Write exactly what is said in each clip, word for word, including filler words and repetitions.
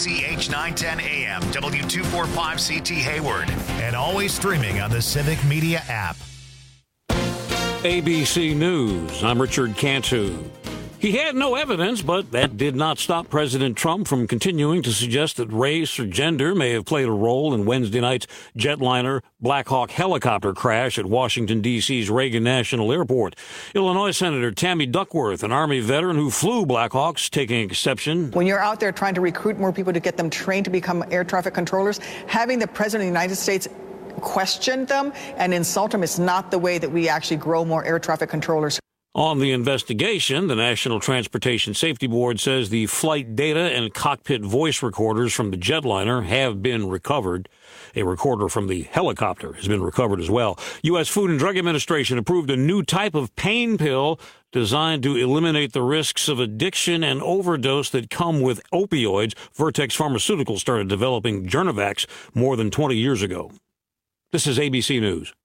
Z H nine ten A M, W two forty-five C T Hayward, and always streaming on the Civic Media app. A B C News, I'm Richard Cantu. He had no evidence, but that did not stop President Trump from continuing to suggest that race or gender may have played a role in Wednesday night's jetliner Black Hawk helicopter crash at Washington, D C's Reagan National Airport. Illinois Senator Tammy Duckworth, an Army veteran who flew Black Hawks, taking exception. When you're out there trying to recruit more people to get them trained to become air traffic controllers, having the President of the United States question them and insult them is not the way that we actually grow more air traffic controllers. On the investigation, the National Transportation Safety Board says the flight data and cockpit voice recorders from the jetliner have been recovered. A recorder from the helicopter has been recovered as well. U S Food and Drug Administration approved a new type of pain pill designed to eliminate the risks of addiction and overdose that come with opioids. Vertex Pharmaceuticals started developing Journavax more than twenty years ago. This is A B C News.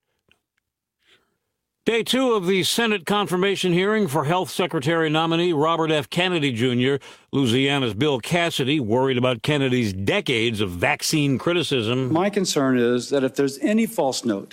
Day two of the Senate confirmation hearing for Health Secretary nominee Robert F. Kennedy Junior Louisiana's Bill Cassidy worried about Kennedy's decades of vaccine criticism. My concern is that if there's any false note,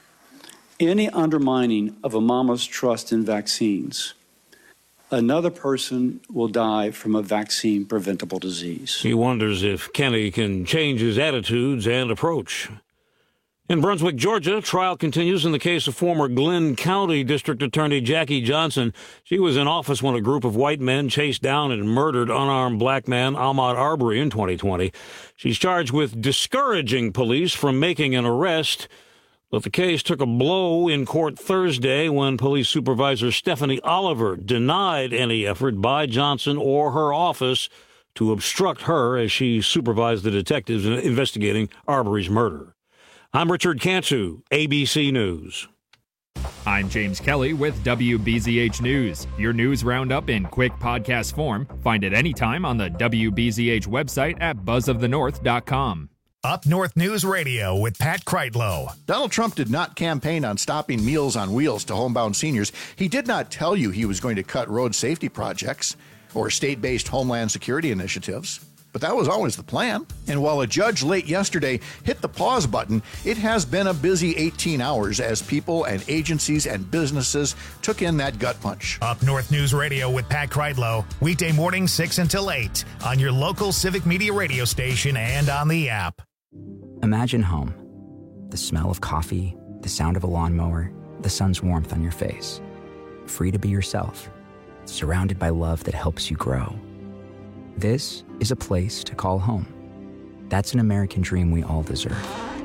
any undermining of a mama's trust in vaccines, another person will die from a vaccine-preventable disease. He wonders if Kennedy can change his attitudes and approach. In Brunswick, Georgia, trial continues in the case of former Glenn County District Attorney Jackie Johnson. She was in office when a group of white men chased down and murdered unarmed black man Ahmaud Arbery in twenty twenty. She's charged with discouraging police from making an arrest, but the case took a blow in court Thursday when police supervisor Stephanie Oliver denied any effort by Johnson or her office to obstruct her as she supervised the detectives investigating Arbery's murder. I'm Richard Cantu, A B C News. I'm James Kelly with W B Z H News. Your news roundup in quick podcast form. Find it anytime on the W B Z H website at buzz of the north dot com. Up North News Radio with Pat Kreitlow. Donald Trump did not campaign on stopping Meals on Wheels to homebound seniors. He did not tell you he was going to cut road safety projects or state-based homeland security initiatives. But that was always the plan. And while a judge late yesterday hit the pause button, it has been a busy eighteen hours as people and agencies and businesses took in that gut punch. Up North News Radio with Pat Kreitlow, weekday mornings six until eight on your local Civic Media radio station and on the app. Imagine home. The smell of coffee, the sound of a lawnmower, the sun's warmth on your face. Free to be yourself, surrounded by love that helps you grow. This is a place to call home. That's an American dream we all deserve.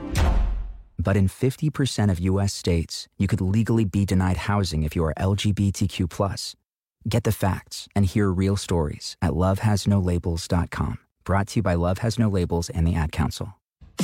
But in fifty percent of U S states, you could legally be denied housing if you are L G B T Q plus. Get the facts and hear real stories at love has no labels dot com. Brought to you by Love Has No Labels and the Ad Council.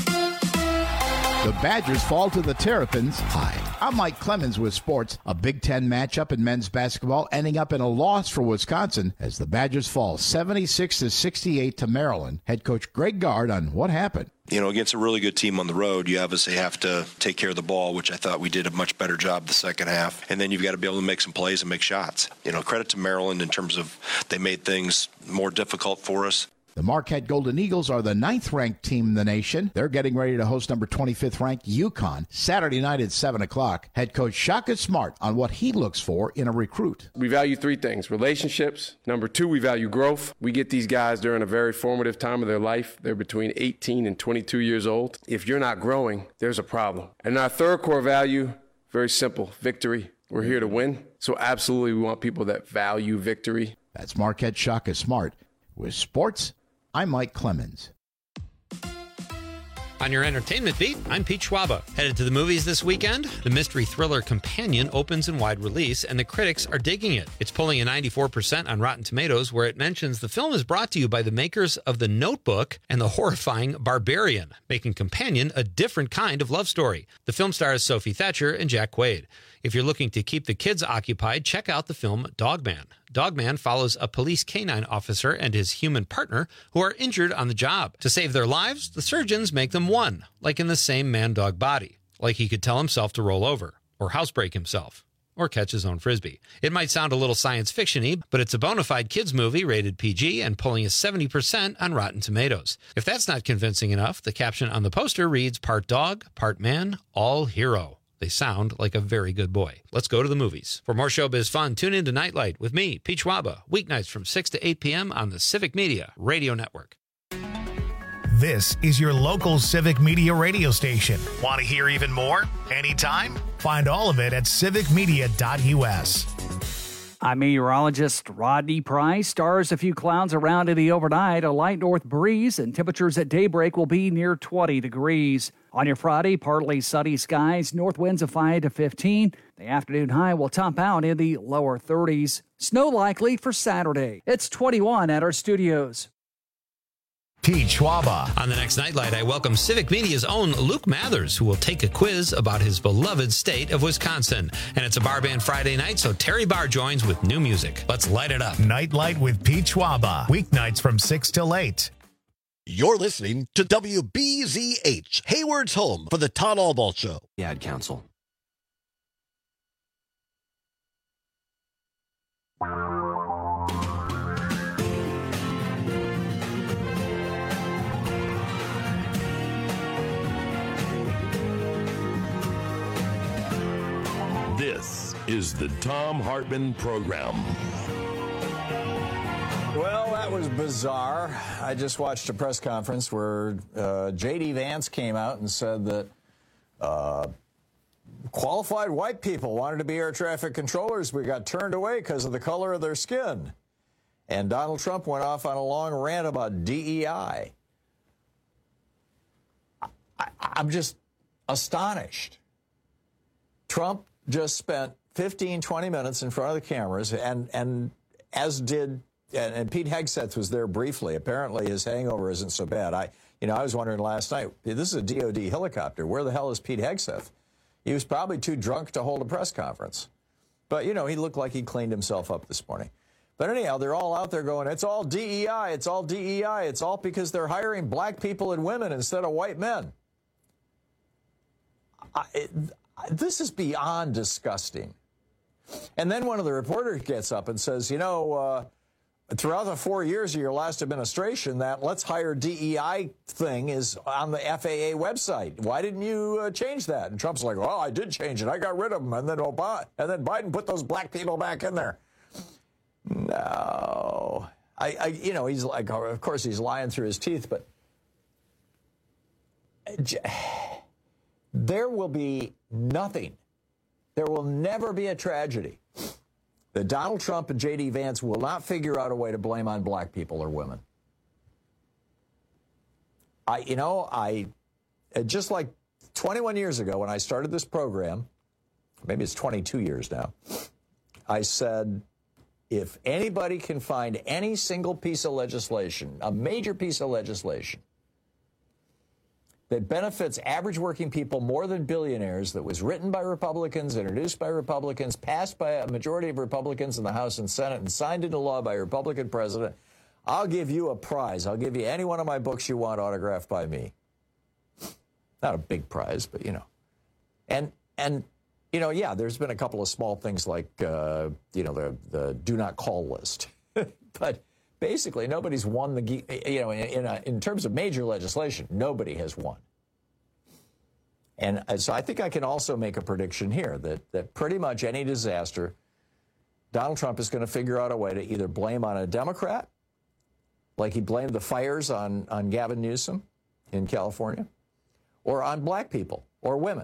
The Badgers fall to the Terrapins. Hi, I'm Mike Clemens with sports. A Big Ten matchup in men's basketball ending up in a loss for Wisconsin as the Badgers fall seventy-six to sixty-eight to Maryland. Head coach Greg Gard on what happened. You know, against a really good team on the road, you obviously have to take care of the ball, which I thought we did a much better job the second half. And then you've got to be able to make some plays and make shots. You know, credit to Maryland in terms of they made things more difficult for us. The Marquette Golden Eagles are the ninth-ranked team in the nation. They're getting ready to host number twenty-fifth ranked UConn Saturday night at seven o'clock. Head coach Shaka Smart on what he looks for in a recruit. We value three things: relationships. Number two, we value growth. We get these guys during a very formative time of their life. They're between eighteen and twenty-two years old. If you're not growing, there's a problem. And our third core value, very simple: victory. We're here to win. So absolutely we want people that value victory. That's Marquette Shaka Smart. With sports, I'm Mike Clemens. On your entertainment beat, I'm Pete Schwaba. Headed to the movies this weekend? The mystery thriller Companion opens in wide release, and the critics are digging it. It's pulling a ninety-four percent on Rotten Tomatoes, where it mentions the film is brought to you by the makers of The Notebook and the horrifying Barbarian, making Companion a different kind of love story. The film stars Sophie Thatcher and Jack Quaid. If you're looking to keep the kids occupied, check out the film Dogman. Dogman follows a police canine officer and his human partner who are injured on the job. To save their lives, the surgeons make them one, like in the same man-dog body, like he could tell himself to roll over, or housebreak himself, or catch his own Frisbee. It might sound a little science fiction-y, but it's a bona fide kids movie rated P G and pulling a seventy percent on Rotten Tomatoes. If that's not convincing enough, the caption on the poster reads, part dog, part man, all hero. They sound like a very good boy. Let's go to the movies. For more showbiz fun, tune in to Nightlight with me, Pete Schwaba, weeknights from six to eight p.m. on the Civic Media Radio Network. This is your local Civic Media radio station. Want to hear even more? Anytime? Find all of it at civic media dot u s. I'm meteorologist Rodney Price. Stars, a few clouds around in the overnight, a light north breeze, and temperatures at daybreak will be near twenty degrees. On your Friday, partly sunny skies, north winds of five to fifteen. The afternoon high will top out in the lower thirties. Snow likely for Saturday. It's twenty-one at our studios. Pete Schwaba. On the next Nightlight, I welcome Civic Media's own Luke Mathers, who will take a quiz about his beloved state of Wisconsin. And it's a Bar Band Friday night, so Terry Barr joins with new music. Let's light it up. Nightlight with Pete Schwaba. Weeknights from six till eight. You're listening to W B Z H, Hayward's home for the Todd Albaugh Show. The Ad Council. This is the Thom Hartmann Program. Well, that was bizarre. I just watched a press conference where uh, J D. Vance came out and said that uh, qualified white people wanted to be air traffic controllers. We got turned away because of the color of their skin. And Donald Trump went off on a long rant about D E I. I, I'm just astonished. Trump just spent fifteen, twenty minutes in front of the cameras, and, and as did... And, and Pete Hegseth was there briefly. Apparently, his hangover isn't so bad. I, you know, I was wondering last night, this is a D O D helicopter. Where the hell is Pete Hegseth? He was probably too drunk to hold a press conference. But, you know, he looked like he cleaned himself up this morning. But anyhow, they're all out there going, it's all D E I, it's all D E I, it's all because they're hiring black people and women instead of white men. I, it, this is beyond disgusting. And then one of the reporters gets up and says, you know, uh, throughout the four years of your last administration, that let's hire D E I thing is on the F A A website. Why didn't you uh, change that? And Trump's like, well, I did change it. I got rid of them. And then Obama, and then Biden put those black people back in there. No. I, I you know, he's like, of course, he's lying through his teeth, but there will be nothing. There will never be a tragedy that Donald Trump and J D. Vance will not figure out a way to blame on black people or women. I, you know, I, just like twenty-one years ago when I started this program, maybe it's twenty-two years now, I said, if anybody can find any single piece of legislation, a major piece of legislation, that benefits average working people more than billionaires, that was written by Republicans, introduced by Republicans, passed by a majority of Republicans in the House and Senate, and signed into law by a Republican president, I'll give you a prize. I'll give you any one of my books you want autographed by me. Not a big prize, but, you know. And, and you know, yeah, there's been a couple of small things like, uh, you know, the, the do not call list. But basically, nobody's won the, you know, in, a, in terms of major legislation, nobody has won. And so I think I can also make a prediction here that, that pretty much any disaster, Donald Trump is going to figure out a way to either blame on a Democrat, like he blamed the fires on, on Gavin Newsom in California, or on black people or women.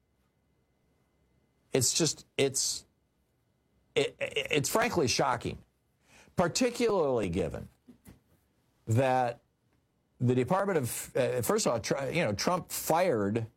It's just, it's, it, it's frankly shocking. Particularly given that the Department of, uh, first of all, you know, Trump fired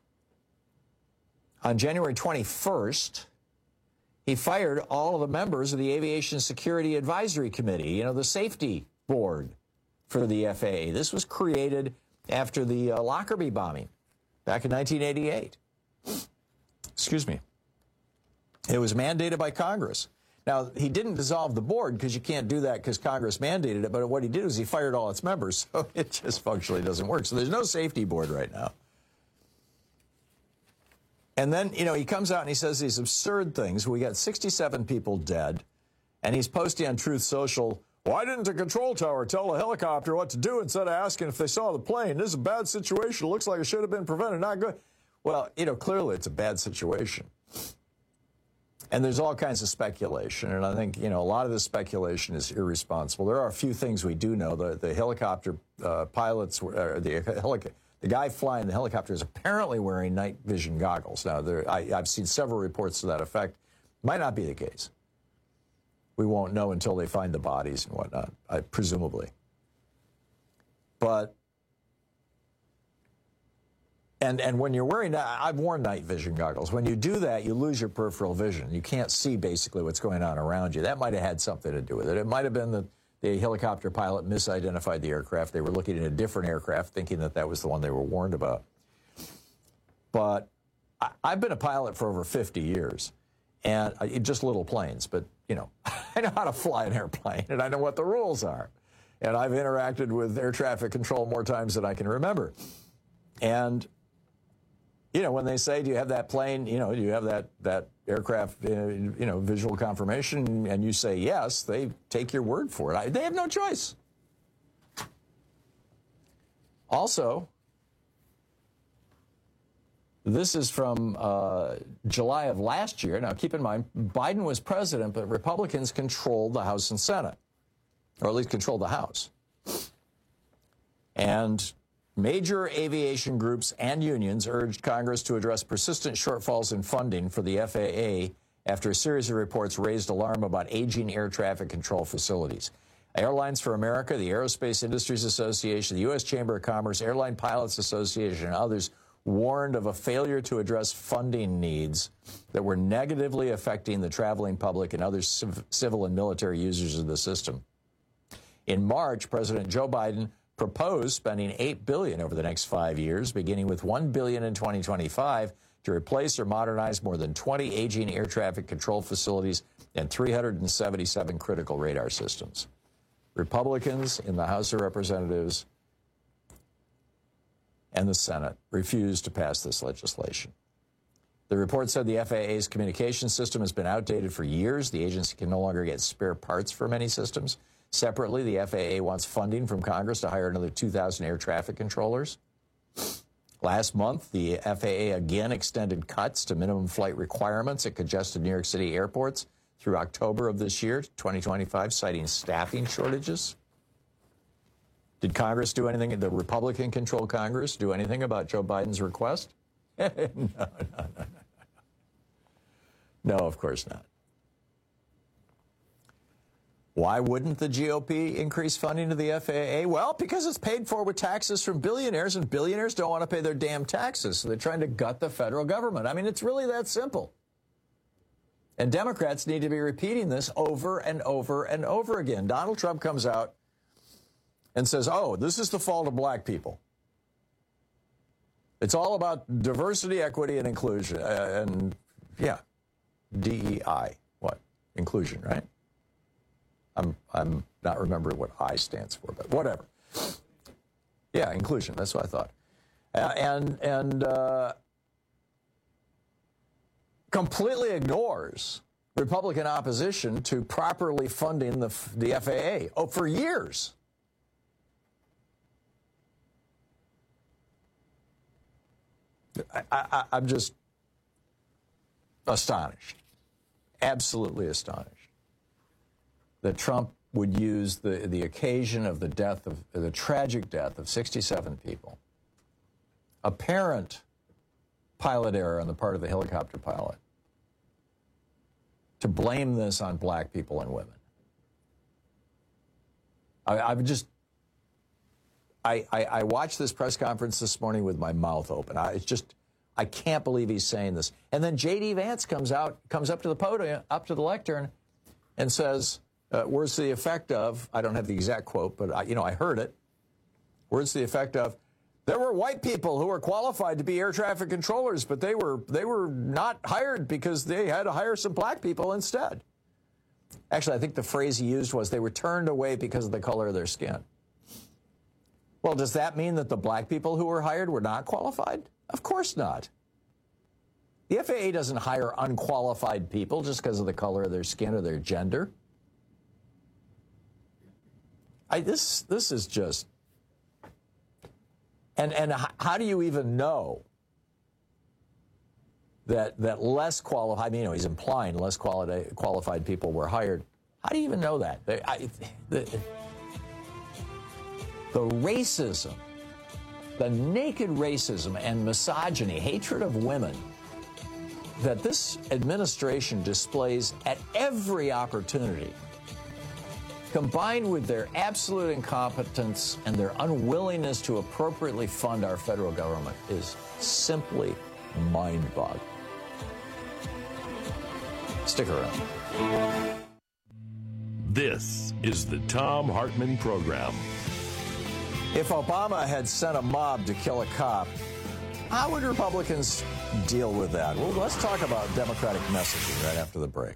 on January twenty-first, he fired all of the members of the Aviation Security Advisory Committee, you know, the safety board for the F A A. This was created after the uh, Lockerbie bombing back in nineteen eighty-eight. Excuse me. It was mandated by Congress. Now, he didn't dissolve the board because you can't do that because Congress mandated it, but what he did was he fired all its members, so it just functionally doesn't work. So there's no safety board right now. And then, you know, he comes out and he says these absurd things. We got sixty-seven people dead, and he's posting on Truth Social, why didn't the control tower tell a helicopter what to do instead of asking if they saw the plane? This is a bad situation. It looks like it should have been prevented. Not good. Well, you know, clearly it's a bad situation. And there's all kinds of speculation, and I think, you know, a lot of this speculation is irresponsible. There are a few things we do know. The, the helicopter uh, pilots, were, uh, the, helic- the guy flying the helicopter is apparently wearing night vision goggles. Now, there, I, I've seen several reports to that effect. Might not be the case. We won't know until they find the bodies and whatnot, I, presumably. But, and and when you're wearing, I've worn night vision goggles. When you do that, you lose your peripheral vision. You can't see basically what's going on around you. That might have had something to do with it. It might have been that the helicopter pilot misidentified the aircraft. They were looking at a different aircraft, thinking that that was the one they were warned about. But I, I've been a pilot for over fifty years, and uh, just little planes, but, you know, I know how to fly an airplane, and I know what the rules are. And I've interacted with air traffic control more times than I can remember. And, you know, when they say, do you have that plane, you know, do you have that, that aircraft, uh, you know, visual confirmation, and you say yes, they take your word for it. I, they have no choice. Also, this is from uh, July of last year. Now, keep in mind, Biden was president, but Republicans controlled the House and Senate, or at least controlled the House. And major aviation groups and unions urged Congress to address persistent shortfalls in funding for the F A A after a series of reports raised alarm about aging air traffic control facilities. Airlines for America, the Aerospace Industries Association, the U S Chamber of Commerce, Airline Pilots Association, and others warned of a failure to address funding needs that were negatively affecting the traveling public and other civ- civil and military users of the system. In March, President Joe Biden proposed spending eight billion dollars over the next five years, beginning with one billion dollars in twenty twenty-five, to replace or modernize more than twenty aging air traffic control facilities and three hundred seventy-seven critical radar systems. Republicans in the House of Representatives and the Senate refused to pass this legislation. The report said the F A A's communication system has been outdated for years. The agency can no longer get spare parts for many systems. Separately, the F A A wants funding from Congress to hire another two thousand air traffic controllers. Last month, the F A A again extended cuts to minimum flight requirements at congested New York City airports through October of this year, twenty twenty-five, citing staffing shortages. Did Congress do anything, the Republican-controlled Congress, do anything about Joe Biden's request? no, no, no, no. No, of course not. Why wouldn't the G O P increase funding to the F A A? Well, because it's paid for with taxes from billionaires, and billionaires don't want to pay their damn taxes, so they're trying to gut the federal government. I mean, it's really that simple. And Democrats need to be repeating this over and over and over again. Donald Trump comes out and says, oh, this is the fault of black people. It's all about diversity, equity, and inclusion. Uh, and, yeah, D E I. What? Inclusion, right? I'm, I'm not remembering what I stands for, but whatever. Yeah, inclusion. That's what I thought. Uh, and and uh, completely ignores Republican opposition to properly funding the, the F A A. Oh, for years. I, I, I'm just astonished, absolutely astonished, that Trump would use the, the occasion of the death of the tragic death of sixty-seven people, apparent pilot error on the part of the helicopter pilot, to blame this on black people and women. I, I've just. I, I, I watched this press conference this morning with my mouth open. I, it's just, I can't believe he's saying this. And then J D Vance comes out, comes up to the podium, up to the lectern, and says, uh, "Words to the effect of," I don't have the exact quote, but I, you know, I heard it. Words to the effect of, "There were white people who were qualified to be air traffic controllers, but they were they were not hired because they had to hire some black people instead." Actually, I think the phrase he used was they were turned away because of the color of their skin. Well, does that mean that the black people who were hired were not qualified? Of course not. The F A A doesn't hire unqualified people just because of the color of their skin or their gender. I, this this is just, and and how do you even know that that less qualified? I mean, you know, he's implying less quali- qualified people were hired. How do you even know that? They, I, the, the racism, the naked racism and misogyny, hatred of women that this administration displays at every opportunity, combined with their absolute incompetence and their unwillingness to appropriately fund our federal government, is simply mind-boggling. Stick around. This is the Thom Hartmann Program. If Obama had sent a mob to kill a cop, how would Republicans deal with that? Well, let's talk about Democratic messaging right after the break.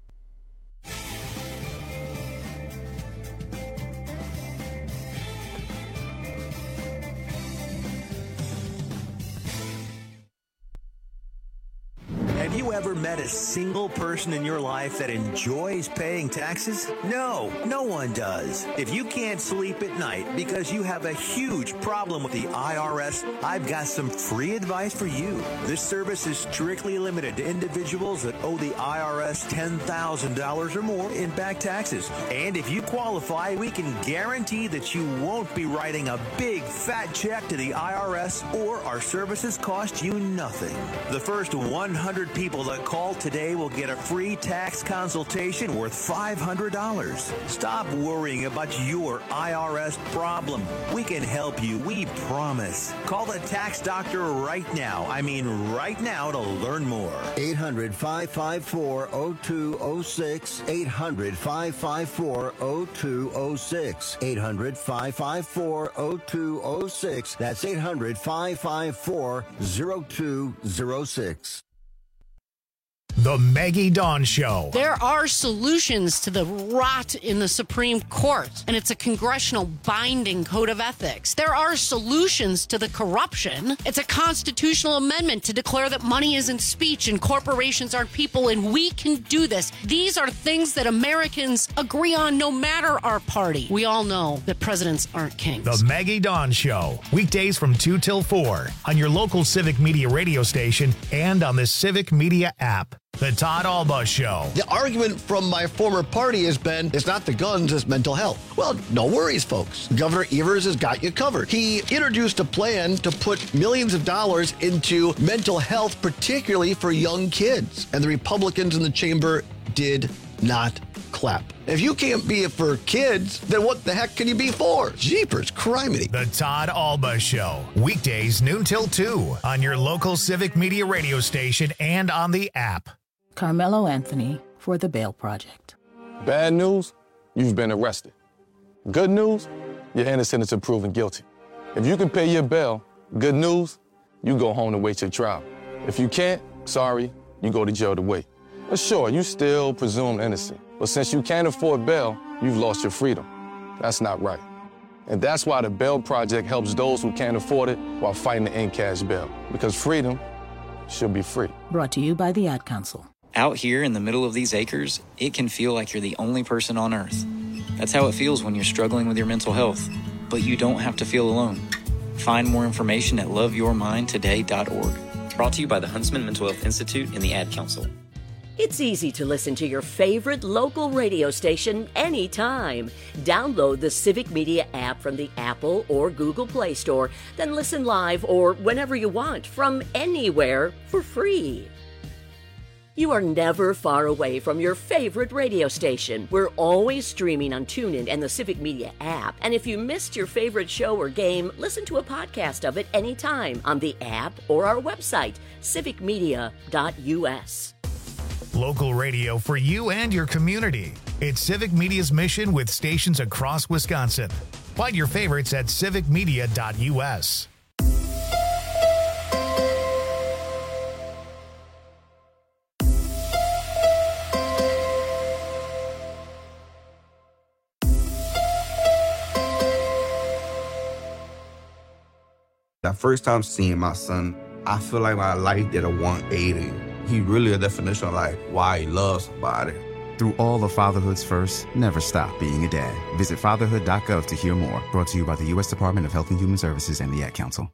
Have you ever met a single person in your life that enjoys paying taxes? No, no one does. If you can't sleep at night because you have a huge problem with the I R S, I've got some free advice for you. This service is strictly limited to individuals that owe the I R S ten thousand dollars or more in back taxes. And if you qualify, we can guarantee that you won't be writing a big fat check to the I R S, or our services cost you nothing. The first one hundred people that call today will get a free tax consultation worth five hundred dollars. Stop worrying about your I R S problem. We can help you, we promise. Call the tax doctor right now. I mean right now to learn more. eight hundred, five five four, oh two oh six. eight hundred, five five four, oh two oh six. eight hundred, five five four, oh two oh six. That's eight hundred, five five four, oh two oh six. The Maggie Dawn Show. There are solutions to the rot in the Supreme Court, and it's a congressional binding code of ethics. There are solutions to the corruption. It's a constitutional amendment to declare that money isn't speech and corporations aren't people, and we can do this. These are things that Americans agree on no matter our party. We all know that presidents aren't kings. The Maggie Dawn Show. Weekdays from two till four on your local Civic Media radio station and on the Civic Media app. The Todd Alba Show. The argument from my former party has been, it's not the guns, it's mental health. Well, no worries, folks. Governor Evers has got you covered. He introduced a plan to put millions of dollars into mental health, particularly for young kids. And the Republicans in the chamber did not clap. If you can't be it for kids, then what the heck can you be for? Jeepers, criminy. The Todd Alba Show. Weekdays noon till two on your local Civic Media radio station and on the app. Carmelo Anthony for the Bail Project. Bad news, you've been arrested. Good news, you're innocent until proven guilty. If you can pay your bail, good news, you go home to wait your trial. If you can't, sorry, you go to jail to wait. But sure, you still presumed innocent. But since you can't afford bail, you've lost your freedom. That's not right. And that's why the Bail Project helps those who can't afford it while fighting to end cash bail. Because freedom should be free. Brought to you by the Ad Council. Out here in the middle of these acres, it can feel like you're the only person on earth. That's how it feels when you're struggling with your mental health. But you don't have to feel alone. Find more information at love your mind today dot org. Brought to you by the Huntsman Mental Health Institute and the Ad Council. It's easy to listen to your favorite local radio station anytime. Download the Civic Media app from the Apple or Google Play Store, then listen live or whenever you want from anywhere for free. You are never far away from your favorite radio station. We're always streaming on TuneIn and the Civic Media app. And if you missed your favorite show or game, listen to a podcast of it anytime on the app or our website, civic media dot u s. Local radio for you and your community. It's Civic Media's mission with stations across Wisconsin. Find your favorites at civic media dot u s. That first time seeing my son, I feel like my life did a one eighty. He really a definition of like why he loves somebody. Through all of fatherhood's first, never stop being a dad. Visit fatherhood dot gov to hear more. Brought to you by the U S Department of Health and Human Services and the Ad Council.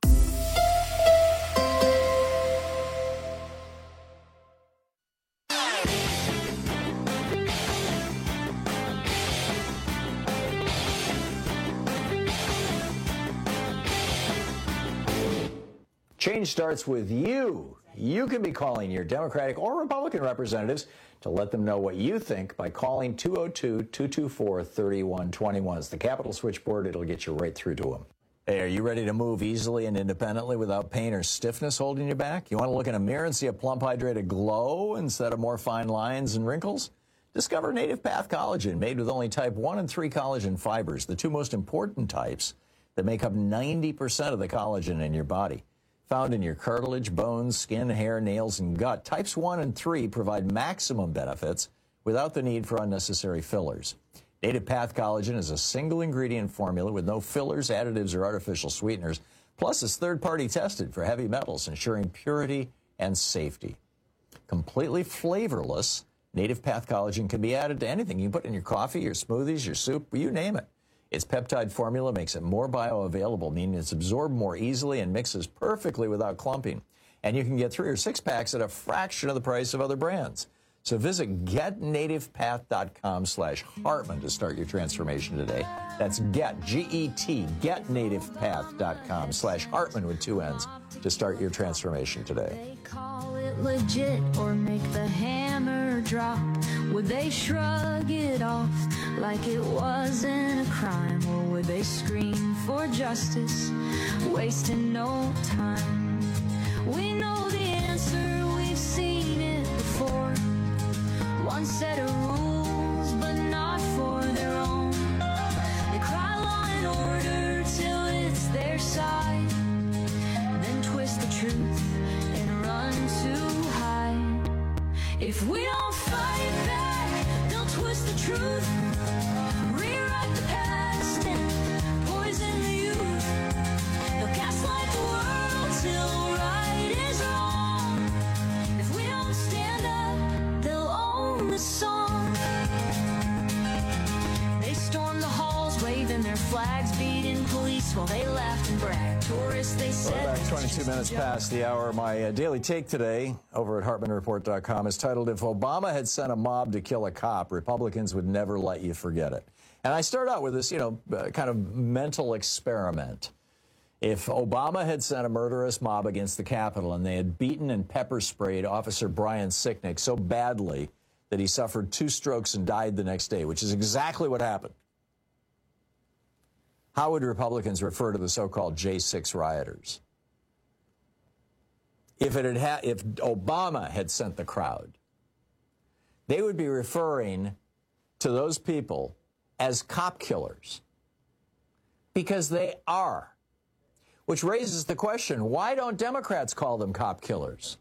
Change starts with you. You can be calling your Democratic or Republican representatives to let them know what you think by calling two oh two, two two four, three one two one. It's the Capitol switchboard. It'll get you right through to them. Hey, are you ready to move easily and independently without pain or stiffness holding you back? You want to look in a mirror and see a plump, hydrated glow instead of more fine lines and wrinkles? Discover Native Path Collagen, made with only type one and three collagen fibers, the two most important types that make up ninety percent of the collagen in your body. Found in your cartilage, bones, skin, hair, nails, and gut, types one and three provide maximum benefits without the need for unnecessary fillers. Native Path Collagen is a single-ingredient formula with no fillers, additives, or artificial sweeteners. Plus, it's third-party tested for heavy metals, ensuring purity and safety. Completely flavorless, Native Path Collagen can be added to anything. You can put in your coffee, your smoothies, your soup, you name it. Its peptide formula makes it more bioavailable, meaning it's absorbed more easily and mixes perfectly without clumping. And you can get three or six packs at a fraction of the price of other brands. So visit get native path dot com slash Hartman to start your transformation today. That's get, G E T, get native path dot com slash Hartman with two N's to start your transformation today. They call it legit or make the hammer drop. Would they shrug it off like it wasn't a crime? Or would they scream for justice, wasting no time? We know the answer, we've seen it before. One set of rules, but not for their own. They cry law and order till it's their side, then twist the truth and run to hide. If we don't fight back, they'll twist the truth, rewrite the past and poison the youth. They'll gaslight the world till right is wrong. If we don't stand up, they'll own the song. They stormed the halls, waving their flags, beating police while they laughed and bragged. Tourists, they said. Well, back twenty-two minutes past the hour. My uh, daily take today over at Hartman Report dot com is titled, "If Obama had sent a mob to kill a cop, Republicans would never let you forget it." And I start out with this, you know, uh, kind of mental experiment. If Obama had sent a murderous mob against the Capitol and they had beaten and pepper sprayed Officer Brian Sicknick so badly that he suffered two strokes and died the next day, which is exactly what happened, how would Republicans refer to the so-called J six rioters? If it had ha- if Obama had sent the crowd, they would be referring to those people as cop killers, because they are. Which raises the question, why don't Democrats call them cop killers?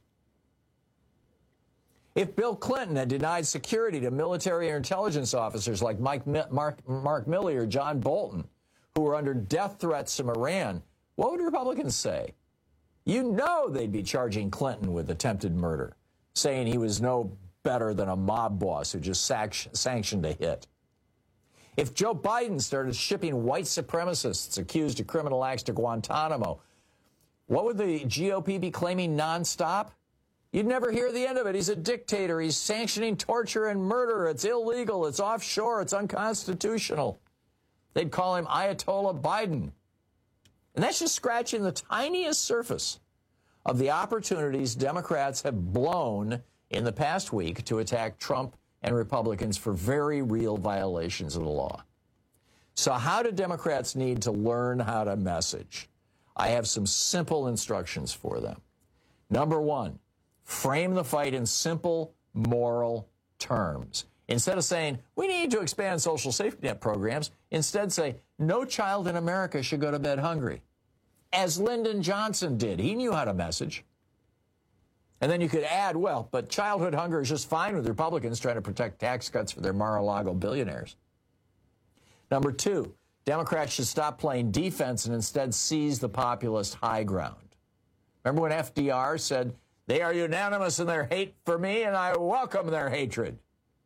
If Bill Clinton had denied security to military or intelligence officers like Mike, Mark, Mark Milley or John Bolton, who were under death threats from Iran, what would Republicans say? You know they'd be charging Clinton with attempted murder, saying he was no better than a mob boss who just sanctioned a hit. If Joe Biden started shipping white supremacists accused of criminal acts to Guantanamo, what would the G O P be claiming nonstop? You'd never hear the end of it. He's a dictator. He's sanctioning torture and murder. It's illegal. It's offshore. It's unconstitutional. They'd call him Ayatollah Biden. And that's just scratching the tiniest surface of the opportunities Democrats have blown in the past week to attack Trump and Republicans for very real violations of the law. So how do Democrats need to learn how to message? I have some simple instructions for them. Number one, frame the fight in simple, moral terms. Instead of saying, we need to expand social safety net programs, instead say, no child in America should go to bed hungry. As Lyndon Johnson did. He knew how to message. And then you could add, well, but childhood hunger is just fine with Republicans trying to protect tax cuts for their Mar-a-Lago billionaires. Number two, Democrats should stop playing defense and instead seize the populist high ground. Remember when F D R said, they are unanimous in their hate for me, and I welcome their hatred.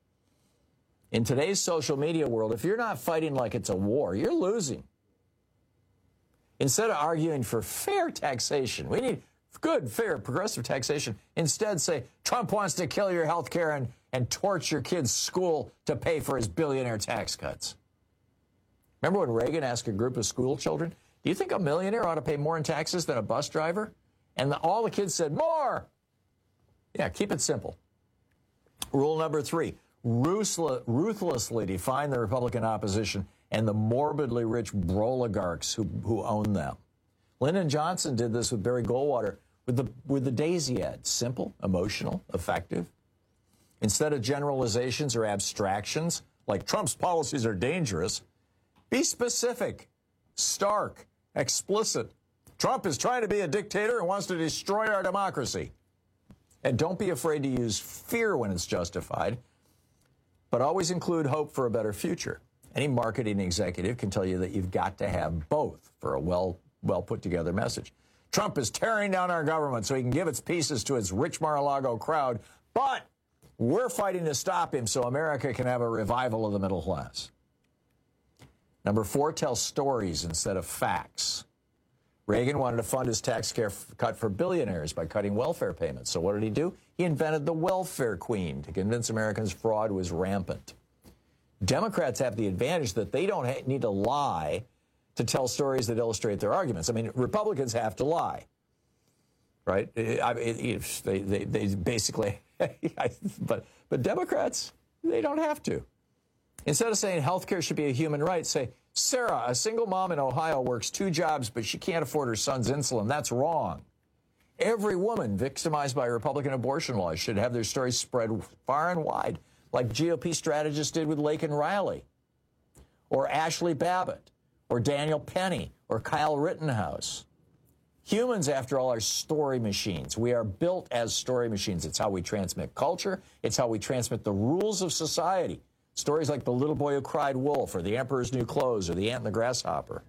In today's social media world, if you're not fighting like it's a war, you're losing. Instead of arguing for fair taxation, we need good, fair, progressive taxation. Instead, say, Trump wants to kill your health care and, and torch your kids' school to pay for his billionaire tax cuts. Remember when Reagan asked a group of school children, do you think a millionaire ought to pay more in taxes than a bus driver? And the, all the kids said, more. Yeah, keep it simple. Rule number three, ruthless, ruthlessly define the Republican opposition and the morbidly rich oligarchs who, who own them. Lyndon Johnson did this with Barry Goldwater with the, with the Daisy ad. Simple, emotional, effective. Instead of generalizations or abstractions, like Trump's policies are dangerous, be specific, stark, explicit. Trump is trying to be a dictator and wants to destroy our democracy. And don't be afraid to use fear when it's justified, but always include hope for a better future. Any marketing executive can tell you that you've got to have both for a well, well put together message. Trump is tearing down our government so he can give its pieces to its rich Mar-a-Lago crowd, but we're fighting to stop him so America can have a revival of the middle class. Number four, tell stories instead of facts. Reagan wanted to fund his tax care cut for billionaires by cutting welfare payments. So what did he do? He invented the welfare queen to convince Americans fraud was rampant. Democrats have the advantage that they don't ha- need to lie to tell stories that illustrate their arguments. I mean, Republicans have to lie, right? I mean, they, they, they basically, but, but Democrats, they don't have to. Instead of saying health care should be a human right, say, Sarah, a single mom in Ohio, works two jobs, but she can't afford her son's insulin. That's wrong. Every woman victimized by Republican abortion laws should have their stories spread far and wide, like G O P strategists did with Laken Riley, or Ashley Babbitt, or Daniel Penny, or Kyle Rittenhouse. Humans, after all, are story machines. We are built as story machines. It's how we transmit culture. It's how we transmit the rules of society. Stories like The Little Boy Who Cried Wolf, or The Emperor's New Clothes, or The Ant and the Grasshopper.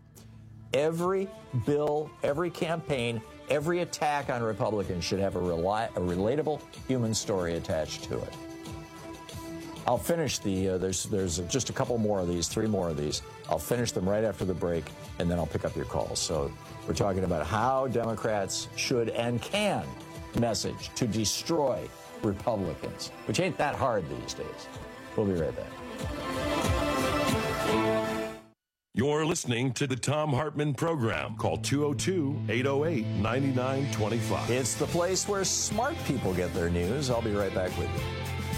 Every bill, every campaign, every attack on Republicans should have a, reli- a relatable human story attached to it. I'll finish the, uh, there's, there's just a couple more of these, three more of these. I'll finish them right after the break, and then I'll pick up your calls. So we're talking about how Democrats should and can message to destroy Republicans, which ain't that hard these days. We'll be right back. You're listening to the Thom Hartmann Program. Call two oh two, eight oh eight, nine nine two five. It's the place where smart people get their news. I'll be right back with you.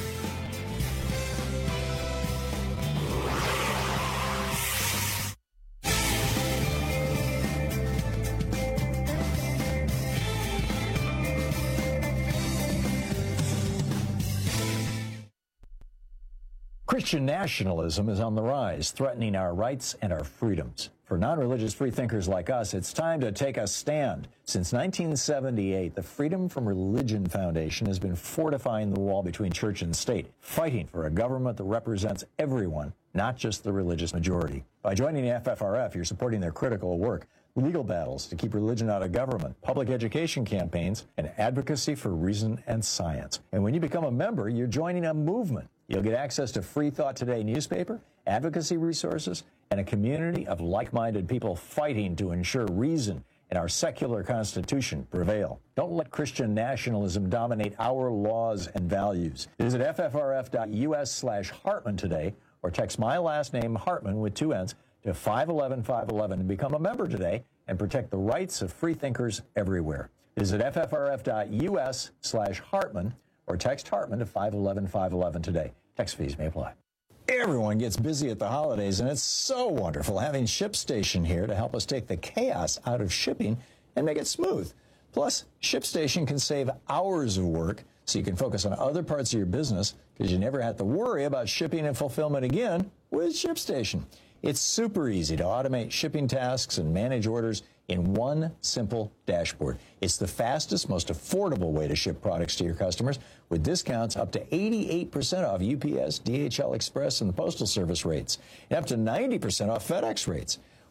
Christian nationalism is on the rise, threatening our rights and our freedoms. For non-religious freethinkers like us, it's time to take a stand. Since nineteen seventy-eight, the Freedom from Religion Foundation has been fortifying the wall between church and state, fighting for a government that represents everyone, not just the religious majority. By joining the F F R F, you're supporting their critical work, legal battles to keep religion out of government, public education campaigns, and advocacy for reason and science. And when you become a member, you're joining a movement. You'll get access to Free Thought Today newspaper, advocacy resources, and a community of like-minded people fighting to ensure reason and our secular Constitution prevail. Don't let Christian nationalism dominate our laws and values. Visit ffrf.us slash Hartman today, or text my last name, Hartman, with two N's, to five one one five one one and become a member today and protect the rights of freethinkers everywhere. Visit ffrf.us slash Hartman, or text Hartman to five one one five one one today. Text fees may apply. Everyone gets busy at the holidays, and it's so wonderful having ShipStation here to help us take the chaos out of shipping and make it smooth. Plus, ShipStation can save hours of work so you can focus on other parts of your business because you never have to worry about shipping and fulfillment again with ShipStation. It's super easy to automate shipping tasks and manage orders in one simple dashboard. It's the fastest, most affordable way to ship products to your customers with discounts up to eighty-eight percent off U P S, D H L Express, and the Postal Service rates, and up to ninety percent off FedEx rates.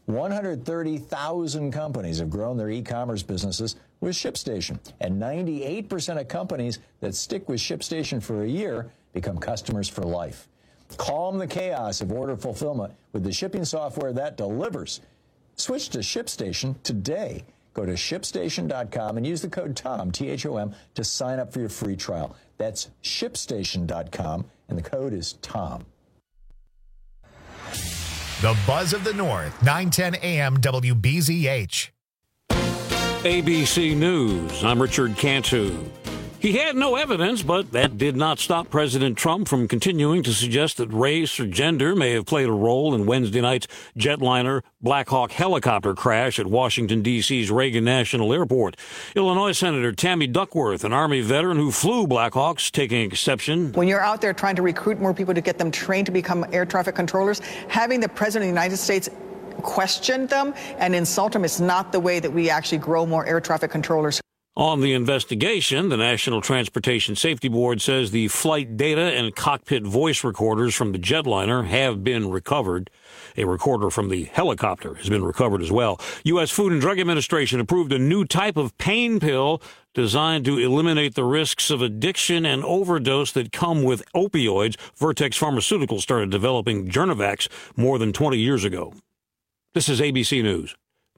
one hundred thirty thousand companies have grown their e-commerce businesses with ShipStation, and ninety-eight percent of companies that stick with ShipStation for a year become customers for life. Calm the chaos of order fulfillment with the shipping software that delivers. Switch to ShipStation today. Go to ship station dot com and use the code TOM, T H O M, to sign up for your free trial. That's ship station dot com, and the code is TOM. The Buzz of the North, nine ten A M W B Z H. A B C News, I'm Richard Cantu. He had no evidence, but that did not stop President Trump from continuing to suggest that race or gender may have played a role in Wednesday night's jetliner Black Hawk helicopter crash at Washington, D C's Reagan National Airport. Illinois Senator Tammy Duckworth, an Army veteran who flew Black Hawks, taking exception. When you're out there trying to recruit more people to get them trained to become air traffic controllers, having the President of the United States question them and insult them is not the way that we actually grow more air traffic controllers. On the investigation, the National Transportation Safety Board says the flight data and cockpit voice recorders from the jetliner have been recovered. A recorder from the helicopter has been recovered as well. U S Food and Drug Administration approved a new type of pain pill designed to eliminate the risks of addiction and overdose that come with opioids. Vertex Pharmaceuticals started developing Journevax more than twenty years ago. This is A B C News.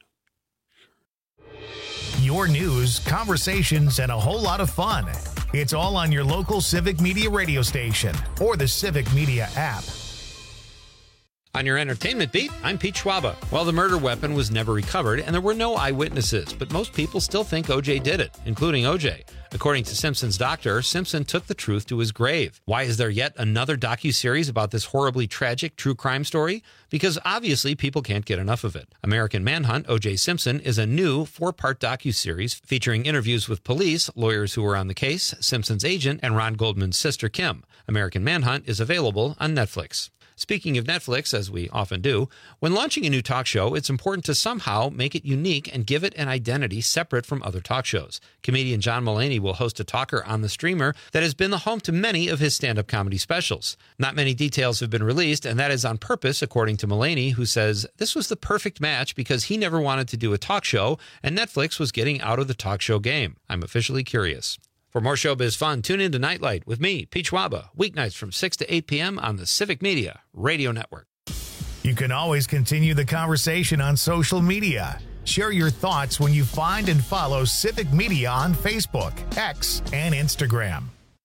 Your news, conversations, and a whole lot of fun. It's all on your local Civic Media radio station or the Civic Media app. On your entertainment beat, I'm Pete Schwaba. Well, the murder weapon was never recovered, and there were no eyewitnesses, but most people still think O J did it, including O J. According to Simpson's doctor, Simpson took the truth to his grave. Why is there yet another docuseries about this horribly tragic true crime story? Because obviously people can't get enough of it. American Manhunt, O J Simpson, is a new four-part docuseries featuring interviews with police, lawyers who were on the case, Simpson's agent, and Ron Goldman's sister, Kim. American Manhunt is available on Netflix. Speaking of Netflix, as we often do, when launching a new talk show, it's important to somehow make it unique and give it an identity separate from other talk shows. Comedian John Mulaney will host a talker on the streamer that has been the home to many of his stand-up comedy specials. Not many details have been released, and that is on purpose, according to Mulaney, who says this was the perfect match because he never wanted to do a talk show, and Netflix was getting out of the talk show game. I'm officially curious. For more showbiz fun, tune in to Nightlight with me, Pete Schwaba, weeknights from six to eight p.m. on the Civic Media Radio Network. You can always continue the conversation on social media. Share your thoughts when you find and follow Civic Media on Facebook, X, and Instagram.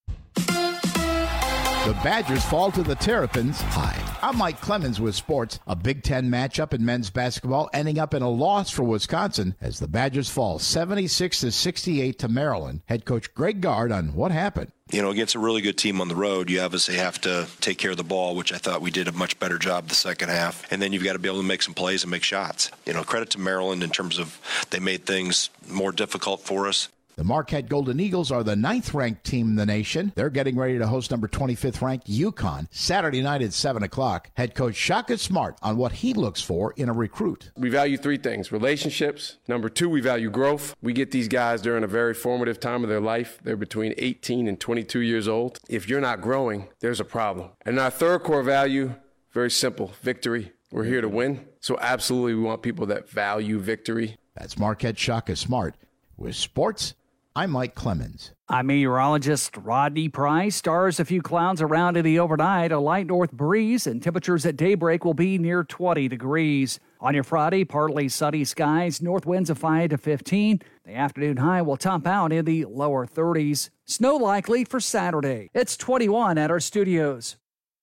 The Badgers fall to the Terrapins. Hi, I'm Mike Clemens with sports. A Big Ten matchup in men's basketball ending up in a loss for Wisconsin as the Badgers fall seventy-six to sixty-eight to Maryland. Head coach Greg Gard on what happened. You know, against a really good team on the road, you obviously have to take care of the ball, which I thought we did a much better job the second half. And then you've got to be able to make some plays and make shots. You know, credit to Maryland in terms of they made things more difficult for us. The Marquette Golden Eagles are the ninth-ranked team in the nation. They're getting ready to host number twenty-fifth ranked UConn Saturday night at seven o'clock. Head coach Shaka Smart on what he looks for in a recruit. We value three things: relationships. Number two, we value growth. We get these guys during a very formative time of their life. They're between eighteen and twenty-two years old. If you're not growing, there's a problem. And our third core value, very simple: victory. We're here to win. So absolutely we want people that value victory. That's Marquette Shaka Smart. With sports, I'm Mike Clemens. I'm meteorologist Rodney Price. Stars, a few clouds around in the overnight, a light north breeze, and temperatures at daybreak will be near twenty degrees. On your Friday, partly sunny skies, north winds of five to fifteen. The afternoon high will top out in the lower thirties. Snow likely for Saturday. It's twenty-one at our studios.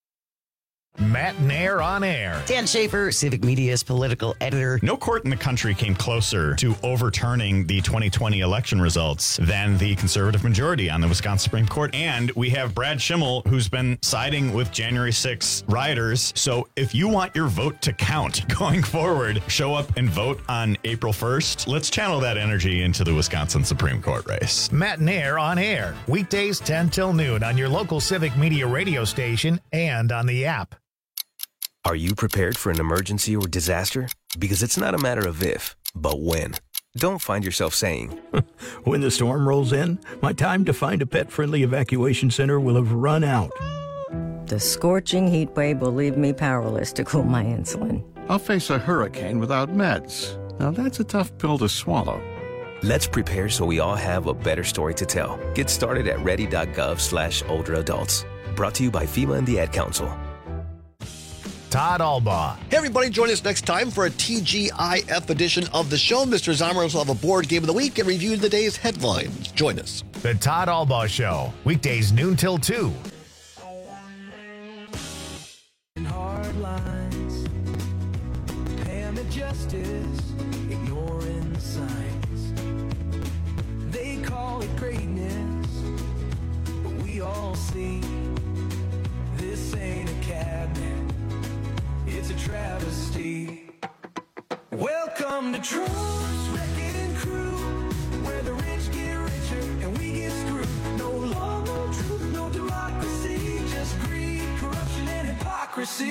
Matt Nair on air. Dan Schaefer, Civic Media's political editor. No court in the country came closer to overturning the twenty twenty election results than the conservative majority on the Wisconsin Supreme Court. And we have Brad Schimmel, who's been siding with January sixth rioters. So if you want your vote to count going forward, show up and vote on April first. Let's channel that energy into the Wisconsin Supreme Court race. Matt Nair on air. Weekdays ten till noon on your local Civic Media radio station and on the app. Are you prepared for an emergency or disaster? Because it's not a matter of if, but when. Don't find yourself saying, when the storm rolls in, my time to find a pet-friendly evacuation center will have run out. The scorching heat wave will leave me powerless to cool my insulin. I'll face a hurricane without meds. Now that's a tough pill to swallow. Let's prepare so we all have a better story to tell. Get started at ready.gov slash older adults. Brought to you by FEMA and the Ad Council. Todd Albaugh. Hey, everybody, join us next time for a T G I F edition of the show. Mister Zomers will have a board game of the week and review the day's headlines. Join us. The Todd Albaugh Show, weekdays noon till two. Hard lines, paying the justice, ignoring the signs. They call it greatness, but we all see this ain't a cabinet, it's a travesty. Welcome to Trump's Wrecking Crew, where the rich get richer and we get screwed. No law, no truth, no democracy, just greed, corruption, and hypocrisy.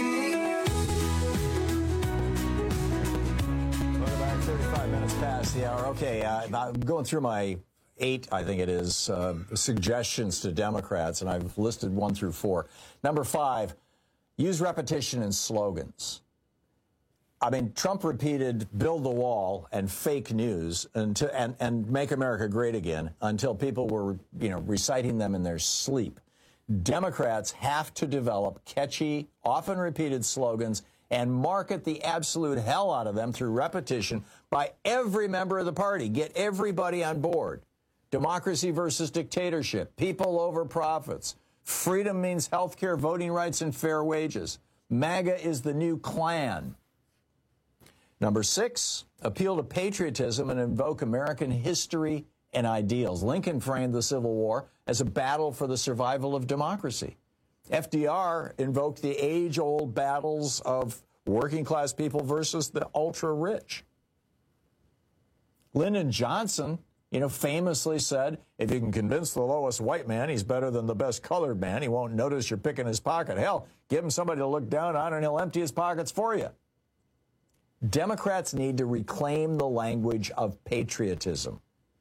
We're about thirty-five minutes past the hour. Okay, uh, I'm going through my eight, I think it is, uh, suggestions to Democrats, and I've listed one through four. Number five, use repetition in slogans. I mean, Trump repeated build the wall and fake news until, and, and make America great again until people were, you know, reciting them in their sleep. Democrats have to develop catchy, often repeated slogans and market the absolute hell out of them through repetition by every member of the party. Get everybody on board. Democracy versus dictatorship. People over profits. Freedom means health care, voting rights, and fair wages. MAGA is the new Klan. Number six, appeal to patriotism and invoke American history and ideals. Lincoln framed the Civil War as a battle for the survival of democracy. F D R invoked the age-old battles of working-class people versus the ultra-rich. Lyndon Johnson, you know, famously said, if you can convince the lowest white man he's better than the best colored man, he won't notice you're picking his pocket. Hell, give him somebody to look down on and he'll empty his pockets for you. Democrats need to reclaim the language of patriotism.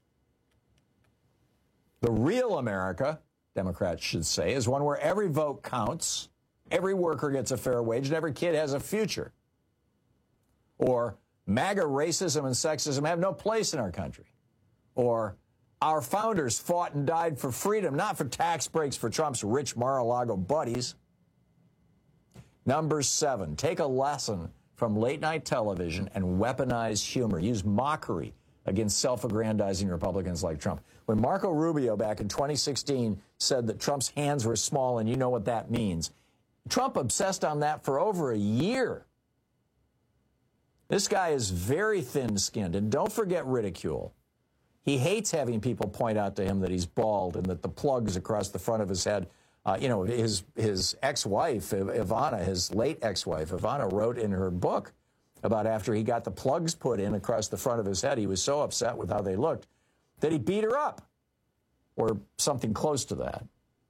The real America, Democrats should say, is one where every vote counts, every worker gets a fair wage, and every kid has a future. Or MAGA racism and sexism have no place in our country. Or our founders fought and died for freedom, not for tax breaks for Trump's rich Mar-a-Lago buddies. Number seven, take a lesson from late-night television and weaponize humor. Use mockery against self-aggrandizing Republicans like Trump. When Marco Rubio back in twenty sixteen said that Trump's hands were small, and you know what that means, Trump obsessed on that for over a year. This guy is very thin-skinned, and don't forget ridicule. He hates having people point out to him that he's bald and that the plugs across the front of his head, uh, you know, his, his ex-wife, Ivana, his late ex-wife, Ivana, wrote in her book about after he got the plugs put in across the front of his head, he was so upset with how they looked that he beat her up, or something close to that.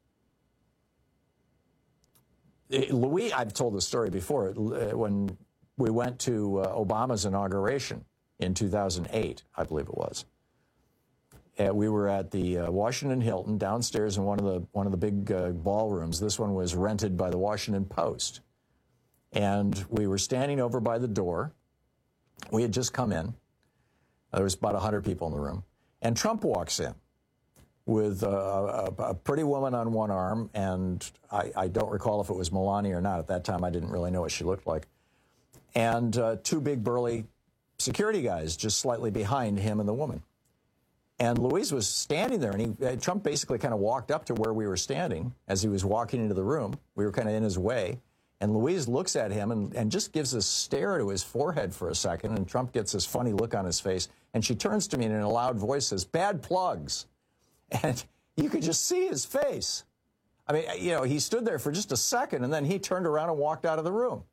Louis, I've told this story before, when we went to uh, Obama's inauguration in two thousand eight, I believe it was. Uh, we were at the uh, Washington Hilton downstairs in one of the one of the big uh, ballrooms. This one was rented by the Washington Post. And we were standing over by the door. We had just come in. There was about one hundred people in the room. And Trump walks in with uh, a, a pretty woman on one arm, and I, I don't recall if it was Melania or not. At that time, I didn't really know what she looked like. And uh, two big burly security guys just slightly behind him and the woman. And Louise was standing there, and he, uh, Trump basically kind of walked up to where we were standing as he was walking into the room. We were kind of in his way. And Louise looks at him and, and just gives a stare to his forehead for a second, and Trump gets this funny look on his face. And she turns to me and in a loud voice says, "Bad plugs." And you could just see his face. I mean, you know, he stood there for just a second, and then he turned around and walked out of the room.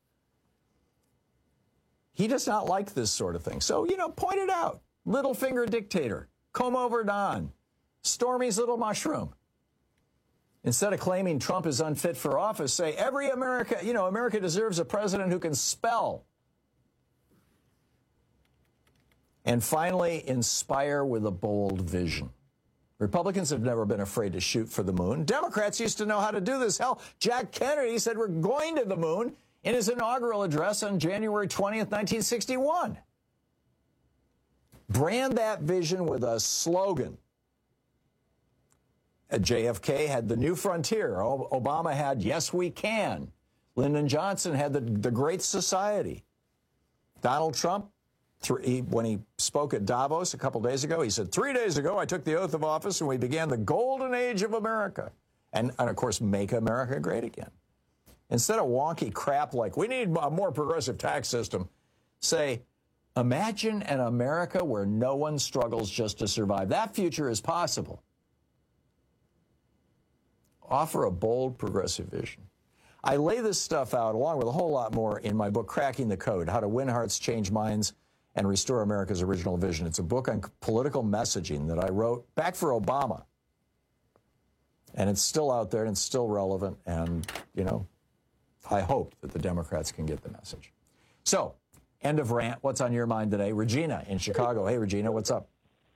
He does not like this sort of thing. So, you know, point it out. Little finger dictator. Come over Don. Stormy's little mushroom. Instead of claiming Trump is unfit for office, say every America, you know, America deserves a president who can spell. And finally, inspire with a bold vision. Republicans have never been afraid to shoot for the moon. Democrats used to know how to do this. Hell, Jack Kennedy said we're going to the moon in his inaugural address on January twentieth, nineteen sixty-one. Brand that vision with a slogan. J F K had the New Frontier. Obama had Yes, We Can. Lyndon Johnson had the, the Great Society. Donald Trump, three, when he spoke at Davos a couple days ago, he said, three days ago I took the oath of office and we began the golden age of America. And, and of course, make America great again. Instead of wonky crap like, we need a more progressive tax system, say, imagine an America where no one struggles just to survive. That future is possible. Offer a bold, progressive vision. I lay this stuff out, along with a whole lot more, in my book, Cracking the Code, How to Win Hearts, Change Minds, and Restore America's Original Vision. It's a book on political messaging that I wrote back for Obama. And it's still out there, and it's still relevant, and, you know, I hope that the Democrats can get the message. So, end of rant. What's on your mind today? Regina in Chicago. Hey, Regina, what's up?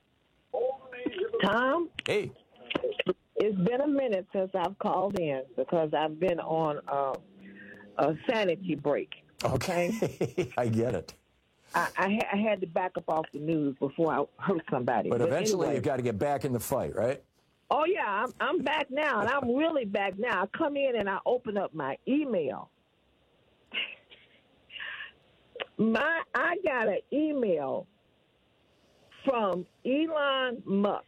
Tom? Hey. It's been a minute since I've called in because I've been on uh, a sanity break. Okay. I get it. I, I, ha- I had to back up off the news before I hurt somebody. But, but eventually anyway, you've got to get back in the fight, right? Oh, yeah, I'm, I'm back now, and I'm really back now. I come in and I open up my email. My I got an email from Elon Musk.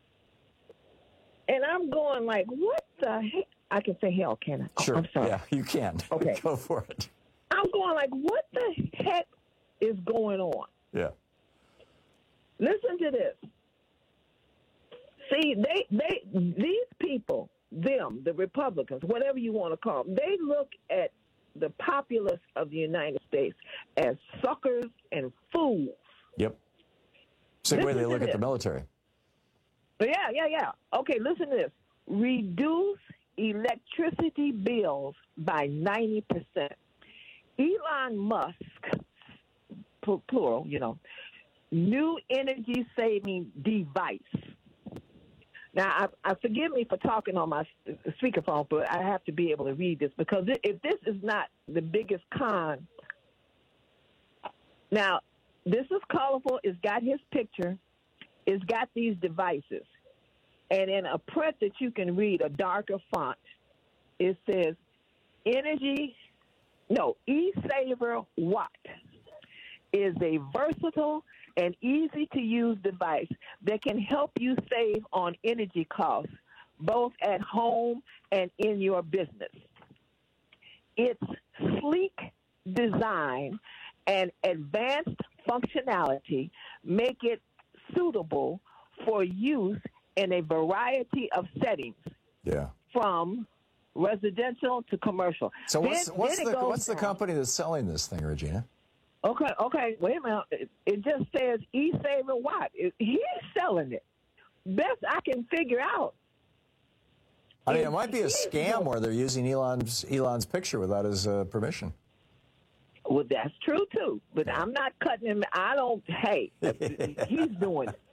And I'm going like, what the heck? I can say hell, can I? Sure. Oh, I'm sorry. Yeah, you can. Okay. Go for it. I'm going like, what the heck is going on? Yeah. Listen to this. See, they, they, these people, them, the Republicans, whatever you want to call them, they look at the populace of the United States as suckers and fools. Yep. Same way they look this. at the military. Yeah, yeah, yeah. Okay, listen to this. Reduce electricity bills by ninety percent. Elon Musk, plural, you know, new energy-saving device. Now, I, I forgive me for talking on my speakerphone, but I have to be able to read this because if this is not the biggest con. Now, this is colorful. It's got his picture. It's got these devices. And in a print that you can read, a darker font, it says Energy, no, eSaver Watt is a versatile and easy-to-use device that can help you save on energy costs, both at home and in your business. Its sleek design and advanced functionality make it suitable for use in a variety of settings. Yeah. From residential to commercial. So what's, then, what's, then the, what's the down. company that's selling this thing, Regina? Okay, okay, wait a minute. It, it just says eSaver Watt. It, he's selling it. Best I can figure out. I mean, it might be a scam where they're using Elon's Elon's picture without his uh, permission. Well, that's true, too. But I'm not cutting him. I don't, hey, he's doing it.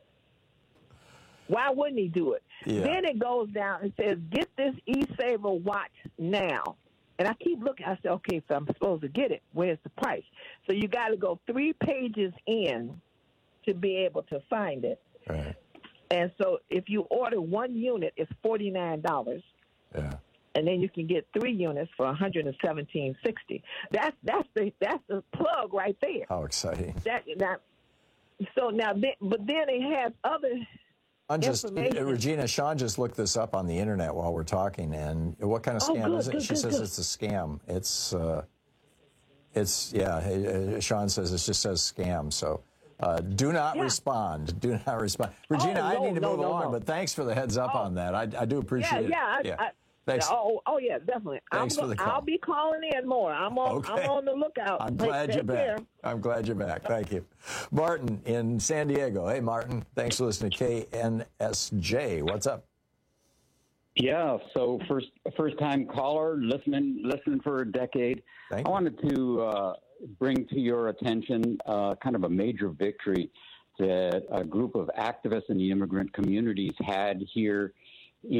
Why wouldn't he do it? Yeah. Then it goes down and says, get this eSaver Watt now. And I keep looking. I said, okay, if I'm supposed to get it, where's the price? So you got to go three pages in to be able to find it. Right. And so if you order one unit, it's forty-nine dollars. Yeah. And then you can get three units for one hundred seventeen sixty. That's that's the that's the plug right there. How exciting! That that. So now, but then it has other. I'm just, uh, Regina, Sean just looked this up on the internet while we're talking, and what kind of scam oh, good, is it? Good, she good, says good. it's a scam. It's, uh, it's yeah. Uh, Sean says it just says scam. So uh, do not yeah. respond. Do not respond. Regina, oh, no, I need to no, move no, on, no. but thanks for the heads up oh. on that. I, I do appreciate yeah, it. Yeah, yeah. I, I, Thanks. Oh, oh yeah, definitely. Thanks I'm, for the call. I'll be calling in more. I'm on. Okay. I'm on the lookout. I'm Take, glad take you're back. care. I'm glad you're back. Thank you. Martin in San Diego. Hey, Martin. Thanks for listening to K N S J. What's up? Yeah, so first first time caller, listening listening for a decade. Thank I you. wanted to uh, bring to your attention uh, kind of a major victory that a group of activists in the immigrant communities had here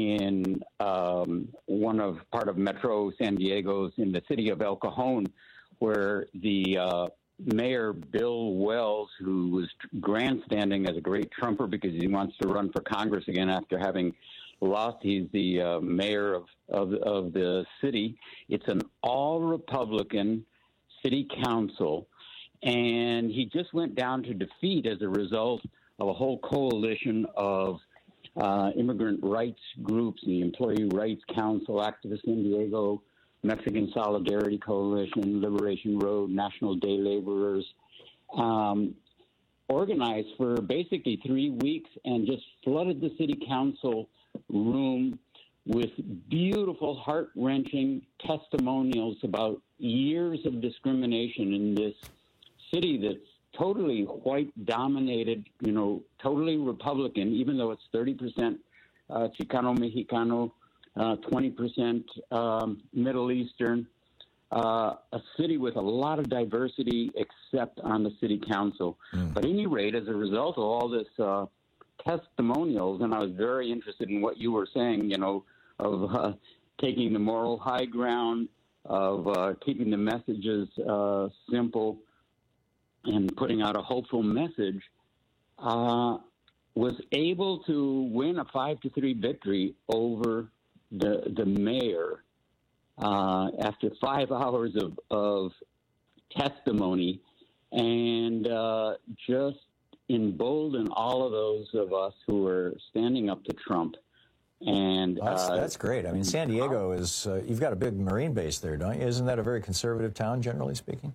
in um, one of part of Metro San Diego's in the city of El Cajon, where the uh, Mayor Bill Wells, who was grandstanding as a great Trumper because he wants to run for Congress again after having lost. He's the uh, mayor of, of of the city. It's an all-Republican city council, and he just went down to defeat as a result of a whole coalition of uh, immigrant rights groups, the Employee Rights Council, Activist San Diego, Mexican Solidarity Coalition, Liberation Road, National Day Laborers, um, organized for basically three weeks and just flooded the city council room with beautiful, heart-wrenching testimonials about years of discrimination in this city that's totally white-dominated, you know, totally Republican, even though it's thirty percent uh, Chicano, Mexicano, uh, twenty percent um, Middle Eastern, uh, a city with a lot of diversity except on the city council. Mm. But at any rate, as a result of all this uh, testimonials, and I was very interested in what you were saying, you know, of uh, taking the moral high ground, of uh, keeping the messages uh, simple and putting out a hopeful message, uh, was able to win a five to three victory over the the mayor uh, after five hours of, of testimony, and uh, just embolden all of those of us who are standing up to Trump. And well, that's, uh, that's great. I mean, San Diego is, uh, you've got a big Marine base there, don't you? Isn't that a very conservative town, generally speaking?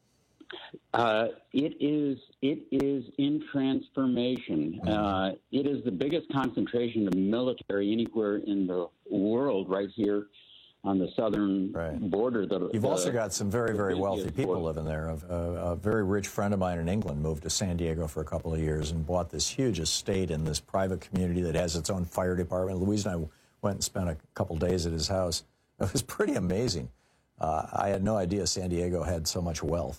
Uh, it is. It is in transformation. Mm-hmm. Uh, it is the biggest concentration of military anywhere in the world, right here on the southern right. border. The, You've the, also got some very, very wealthy people border. living there. A, a, a very rich friend of mine in England moved to San Diego for a couple of years and bought this huge estate in this private community that has its own fire department. Louise and I went and spent a couple days at his house. It was pretty amazing. Uh, I had no idea San Diego had so much wealth.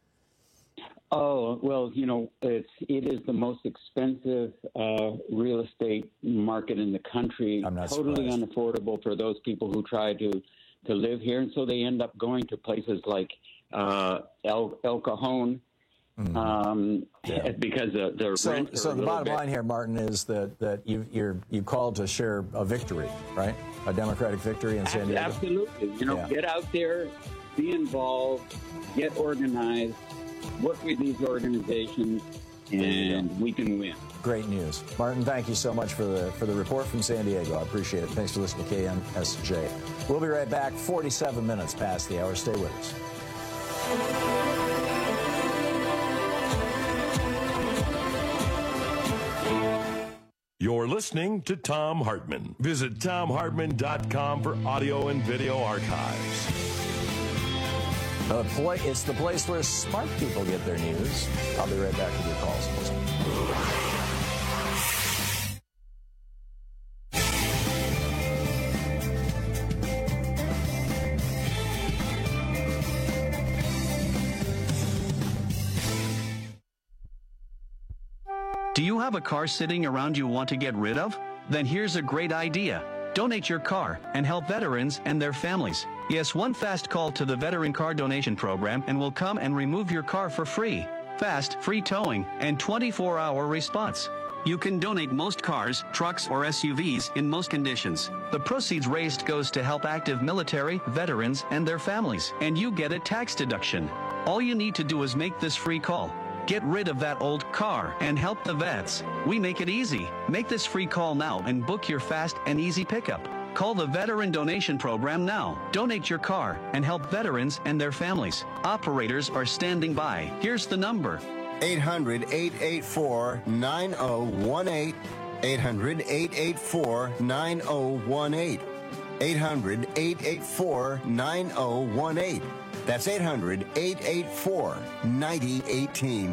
Oh, well, you know, it's, it is the most expensive uh, real estate market in the country. I'm not totally surprised. unaffordable for those people who try to, to live here. And so they end up going to places like uh, El, El Cajon mm-hmm. um, yeah. because the, the so, rent So the bottom bit. line here, Martin, is that, that you, you're, you called to share a victory, right? A Democratic victory in San Diego? Absolutely. You know, yeah. get out there, be involved, get organized, work with these organizations, and we can win. Great news. Martin, thank you so much for the for the report from San Diego. I appreciate it. Thanks for listening to K M S J. We'll be right back, forty-seven minutes past the hour. Stay with us. You're listening to Thom Hartmann. Visit Thom Hartmann dot com for audio and video archives. Uh, play, it's the place where smart people get their news. I'll be right back with your calls. Do you have a car sitting around you want to get rid of? Then here's a great idea. Donate your car and help veterans and their families. Yes, one fast call to the Veteran Car Donation Program and we'll come and remove your car for free. Fast, free towing, and twenty-four hour response. You can donate most cars, trucks, or S U Vs in most conditions. The proceeds raised goes to help active military, veterans, and their families, and you get a tax deduction. All you need to do is make this free call. Get rid of that old car and help the vets. We make it easy. Make this free call now and book your fast and easy pickup. Call the Veteran Donation Program now. Donate your car and help veterans and their families. Operators are standing by. Here's the number. eight hundred, eight eight four, nine oh one eight. eight hundred, eight eight four, nine oh one eight. eight hundred, eight eight four, nine oh one eight. That's eight hundred, eight eight four, nine oh one eight.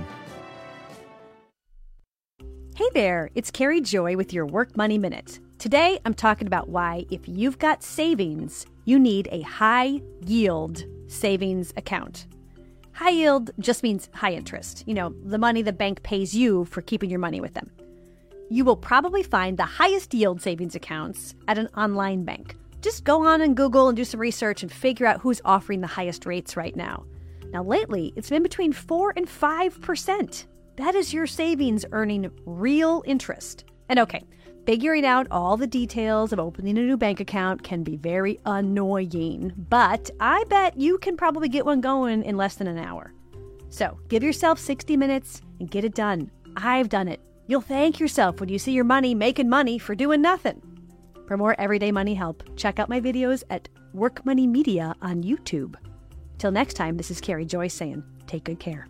Hey there, it's Carrie Joy with your Work Money Minute. Today, I'm talking about why, if you've got savings, you need a high-yield savings account. High yield just means high interest. You know, the money the bank pays you for keeping your money with them. You will probably find the highest yield savings accounts at an online bank. Just go on and Google and do some research and figure out who's offering the highest rates right now. Now, lately, it's been between four and five percent. That is your savings earning real interest. And okay, figuring out all the details of opening a new bank account can be very annoying, but I bet you can probably get one going in less than an hour. So give yourself sixty minutes and get it done. I've done it. You'll thank yourself when you see your money making money for doing nothing. For more everyday money help, check out my videos at Work Money Media on YouTube. Till next time, this is Carrie Joyce saying, take good care.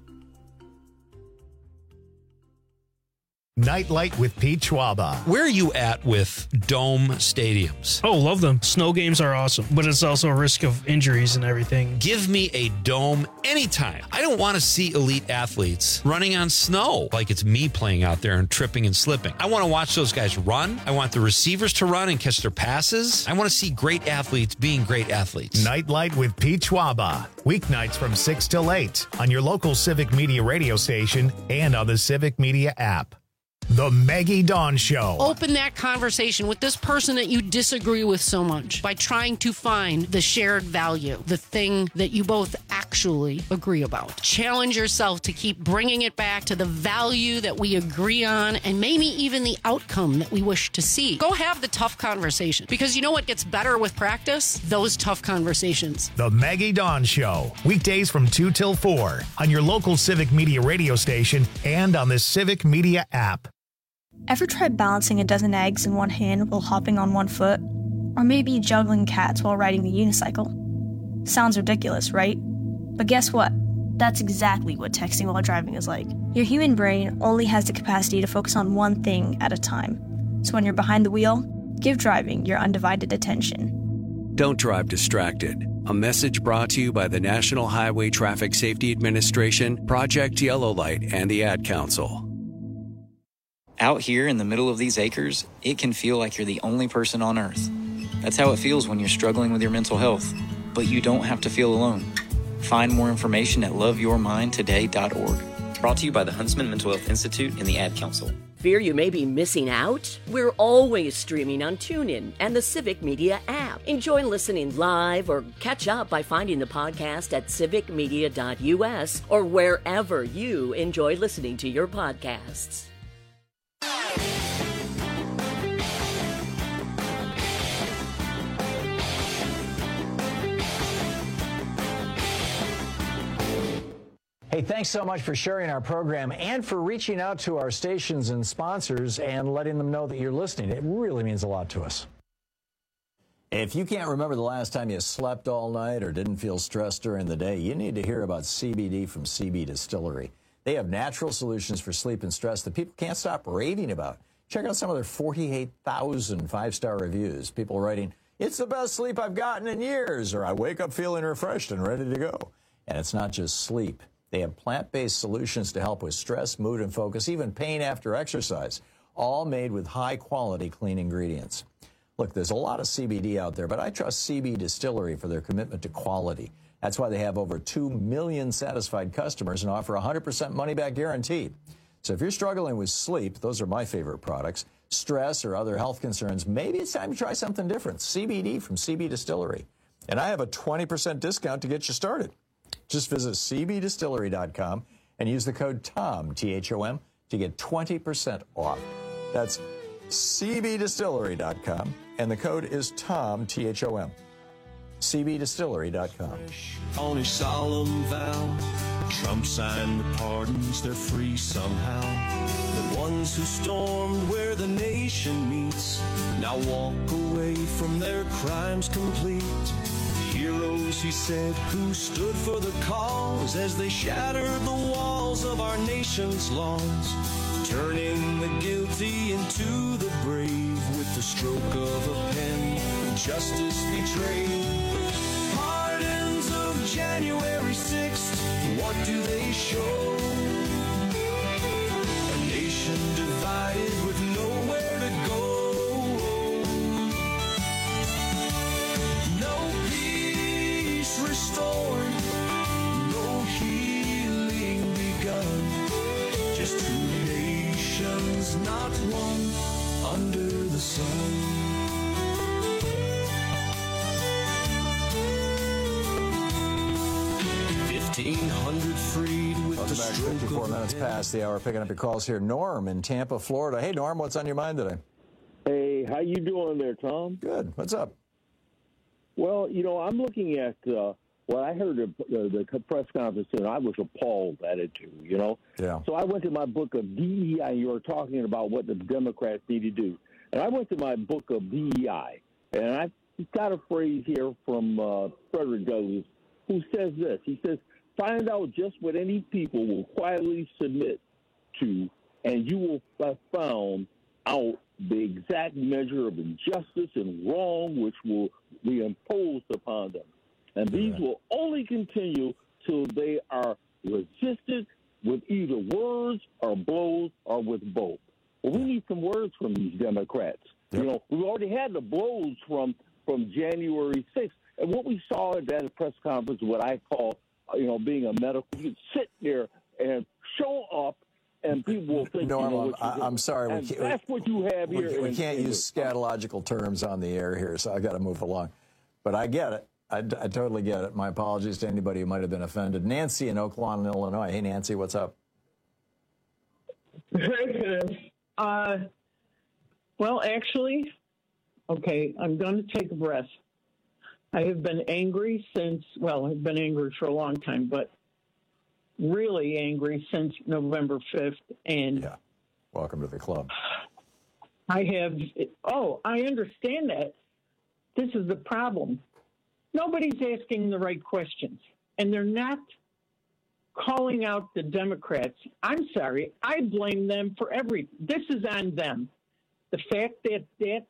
Nightlight with Pete Schwaba. Where are you at with dome stadiums? Oh, love them. Snow games are awesome, but it's also a risk of injuries and everything. Give me a dome anytime. I don't want to see elite athletes running on snow like it's me playing out there and tripping and slipping. I want to watch those guys run. I want the receivers to run and catch their passes. I want to see great athletes being great athletes. Nightlight with Pete Schwaba. Weeknights from six till eight on your local Civic Media radio station and on the Civic Media app. The Maggie Dawn Show. Open that conversation with this person that you disagree with so much by trying to find the shared value, the thing that you both actually agree about. Challenge yourself to keep bringing it back to the value that we agree on and maybe even the outcome that we wish to see. Go have the tough conversation, because you know what gets better with practice? Those tough conversations. The Maggie Dawn Show. Weekdays from two till four on your local Civic Media radio station and on the Civic Media app. Ever tried balancing a dozen eggs in one hand while hopping on one foot? Or maybe juggling cats while riding the unicycle? Sounds ridiculous, right? But guess what? That's exactly what texting while driving is like. Your human brain only has the capacity to focus on one thing at a time. So when you're behind the wheel, give driving your undivided attention. Don't drive distracted. A message brought to you by the National Highway Traffic Safety Administration, Project Yellow Light, and the Ad Council. Out here in the middle of these acres, it can feel like you're the only person on Earth. That's how it feels when you're struggling with your mental health. But you don't have to feel alone. Find more information at love your mind today dot org. Brought to you by the Huntsman Mental Health Institute and the Ad Council. Fear you may be missing out? We're always streaming on TuneIn and the Civic Media app. Enjoy listening live or catch up by finding the podcast at civic media dot u s or wherever you enjoy listening to your podcasts. Hey, thanks so much for sharing our program and for reaching out to our stations and sponsors and letting them know that you're listening. It really means a lot to us. If you can't remember the last time you slept all night or didn't feel stressed during the day, you need to hear about C B D from C B Distillery. They have natural solutions for sleep and stress that people can't stop raving about. Check out some of their forty-eight thousand five-star reviews. People writing, "It's the best sleep I've gotten in years," or "I wake up feeling refreshed and ready to go." And it's not just sleep. They have plant-based solutions to help with stress, mood, and focus, even pain after exercise, all made with high-quality clean ingredients. Look, there's a lot of C B D out there, but I trust C B Distillery for their commitment to quality. That's why they have over two million satisfied customers and offer a one hundred percent money-back guarantee. So if you're struggling with sleep, those are my favorite products, stress or other health concerns, maybe it's time to try something different. C B D from C B Distillery. And I have a twenty percent discount to get you started. Just visit c b distillery dot com and use the code TOM, T H O M, to get twenty percent off. That's c b distillery dot com, and the code is TOM, T H O M. c b distillery dot com. On his solemn vow, Trump signed the pardons, they're free somehow. The ones who stormed where the nation meets now walk away from their crimes complete. Heroes, he said, who stood for the cause as they shattered the walls of our nation's laws, turning the guilty into the brave with the stroke of a pen, justice betrayed. Pardons of January sixth, what do they show? A nation divided with nowhere to go. Restored, no healing begun, just two nations, not one, under the sun. fifteen hundred freed with Welcome the back. stroke fifty-four of a minutes pen. past the hour. Picking up your calls here. Norm in Tampa, Florida. Hey, Norm, what's on your mind today? Hey, how you doing there, Tom? Good. What's up? Well, you know, I'm looking at uh, what I heard at the, the press conference, and I was appalled at it, too, you know? Yeah. So I went to my book of D E I, and you were talking about what the Democrats need to do. And I went to my book of D E I, and I got a phrase here from uh, Frederick Douglass, who says this. He says, find out just what any people will quietly submit to, and you will have found out the exact measure of injustice and wrong which will be imposed upon them. And these yeah. will only continue till they are resisted with either words or blows or with both. Well, we need some words from these Democrats. Yep. You know, we already had the blows from, from January sixth. And what we saw at that press conference, what I call, you know, being a medical, you could sit there and show up, and people will think, Norm, you know, what I'm, I'm sorry. And We can't, that's what you have we, here. we in, can't in use the, scatological terms on the air here, so I got to move along. But I get it. I, I totally get it. My apologies to anybody who might have been offended. Nancy in Oak Lawn, Illinois. Hey, Nancy, what's up? Very good. Uh, well, actually, okay, I'm going to take a breath. I have been angry since, well, I've been angry for a long time, but really angry since November fifth. And yeah. Welcome to the club. I have, oh, I understand that. This is the problem. Nobody's asking the right questions, and they're not calling out the Democrats. I'm sorry. I blame them for every, this is on them. The fact that that,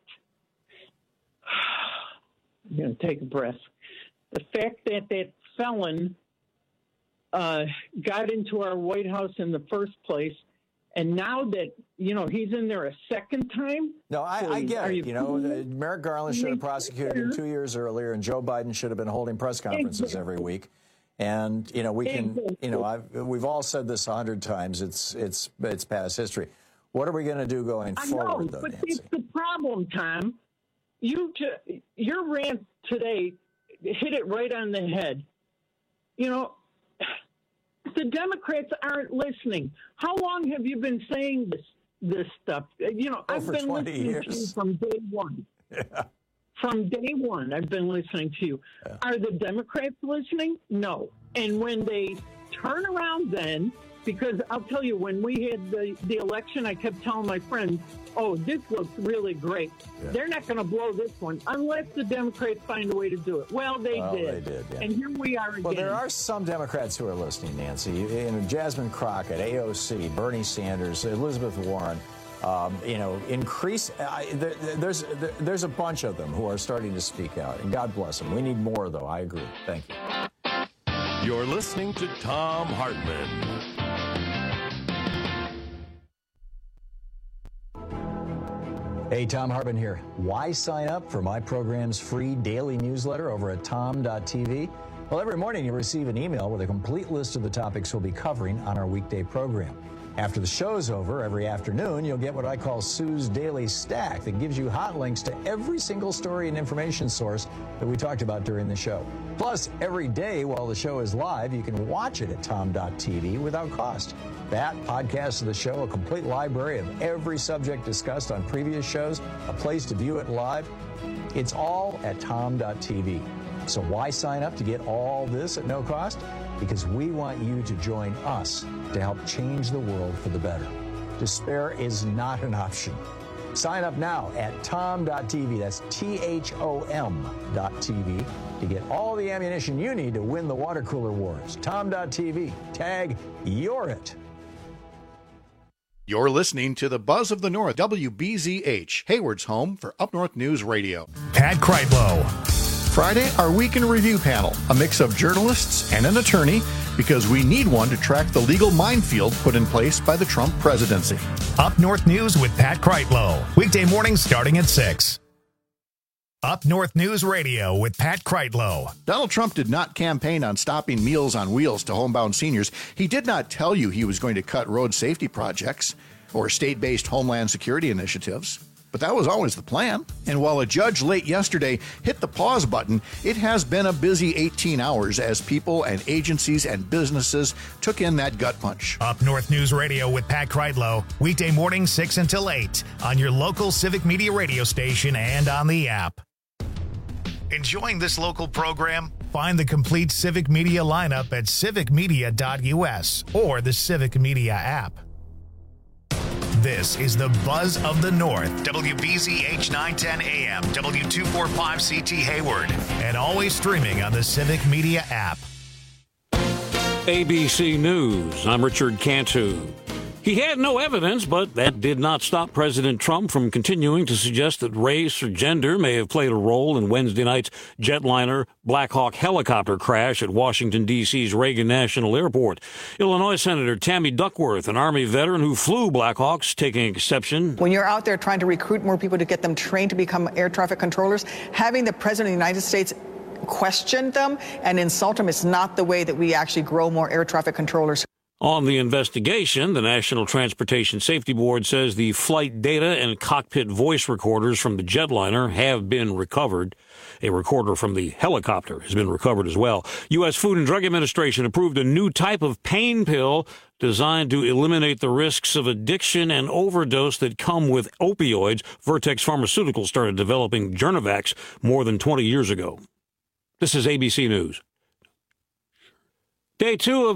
I'm going to take a breath. The fact that that felon uh, got into our White House in the first place, and now that, you know, he's in there a second time. No, I, so I get it. You, you know, uh, Merrick Garland should have prosecuted him two years earlier, and Joe Biden should have been holding press conferences exactly. every week. And, you know, we can, exactly. you know, I've, we've all said this a hundred times. It's, it's, it's past history. What are we going to do going I forward, know, though, but Nancy? it's the problem, Tom. You ju- your rant today hit it right on the head. You know, the Democrats aren't listening. How long have you been saying this this stuff? You know, I've been listening years. to you from day one. Yeah. From day one, I've been listening to you. Yeah. Are the Democrats listening? No. And when they turn around then, because I'll tell you, when we had the, the election, I kept telling my friends, oh, this looks really great. Yeah. They're not going to blow this one unless the Democrats find a way to do it. Well, they well, did. They did, yeah. And here we are again. Well, there are some Democrats who are listening, Nancy. You know, Jasmine Crockett, A O C, Bernie Sanders, Elizabeth Warren. Um, you know, increase. Uh, there, there's there, there's a bunch of them who are starting to speak out, and God bless them. We need more, though. I agree. Thank you. You're listening to Thom Hartmann. Hey, Thom Hartmann here. Why sign up for my program's free daily newsletter over at tom dot t v? Well, every morning you receive an email with a complete list of the topics we'll be covering on our weekday program. After the show's over, every afternoon, you'll get what I call Sue's Daily Stack that gives you hot links to every single story and information source that we talked about during the show. Plus, every day while the show is live, you can watch it at tom dot t v without cost. That, podcasts of the show, a complete library of every subject discussed on previous shows, a place to view it live. It's all at tom dot t v. So why sign up to get all this at no cost? Because we want you to join us to help change the world for the better. Despair is not an option. Sign up now at tom dot t v. That's T H O M dot T V to get all the ammunition you need to win the water cooler wars. tom dot t v. Tag You're It. You're listening to the Buzz of the North, W B Z H, Hayward's home for Up North News Radio. Pat Kreitlow. Friday, our Week in Review panel, a mix of journalists and an attorney, because we need one to track the legal minefield put in place by the Trump presidency. Up North News with Pat Kreitlow. Weekday mornings starting at six. Up North News Radio with Pat Kreitlow. Donald Trump did not campaign on stopping Meals on Wheels to homebound seniors. He did not tell you he was going to cut road safety projects or state-based homeland security initiatives. but that was always the plan. And while a judge late yesterday hit the pause button, it has been a busy eighteen hours as people and agencies and businesses took in that gut punch. Up North News Radio with Pat Kreitlow, weekday morning six until eight on your local Civic Media radio station and on the app. Enjoying this local program? Find the complete Civic Media lineup at civic media dot u s or the Civic Media app. This is the Buzz of the North, W B Z H nine ten A M, W two forty-five C T Hayward, and always streaming on the Civic Media app. A B C News, I'm Richard Cantu. He had no evidence, but that did not stop President Trump from continuing to suggest that race or gender may have played a role in Wednesday night's jetliner Black Hawk helicopter crash at Washington, D C's Reagan National Airport. Illinois Senator Tammy Duckworth, an Army veteran who flew Black Hawks, taking exception. When you're out there trying to recruit more people to get them trained to become air traffic controllers, having the President of the United States question them and insult them is not the way that we actually grow more air traffic controllers. On the investigation, the National Transportation Safety Board says the flight data and cockpit voice recorders from the jetliner have been recovered. A recorder from the helicopter has been recovered as well. U S Food and Drug Administration approved a new type of pain pill designed to eliminate the risks of addiction and overdose that come with opioids. Vertex Pharmaceuticals started developing Journevax more than twenty years ago. This is A B C News. Day two of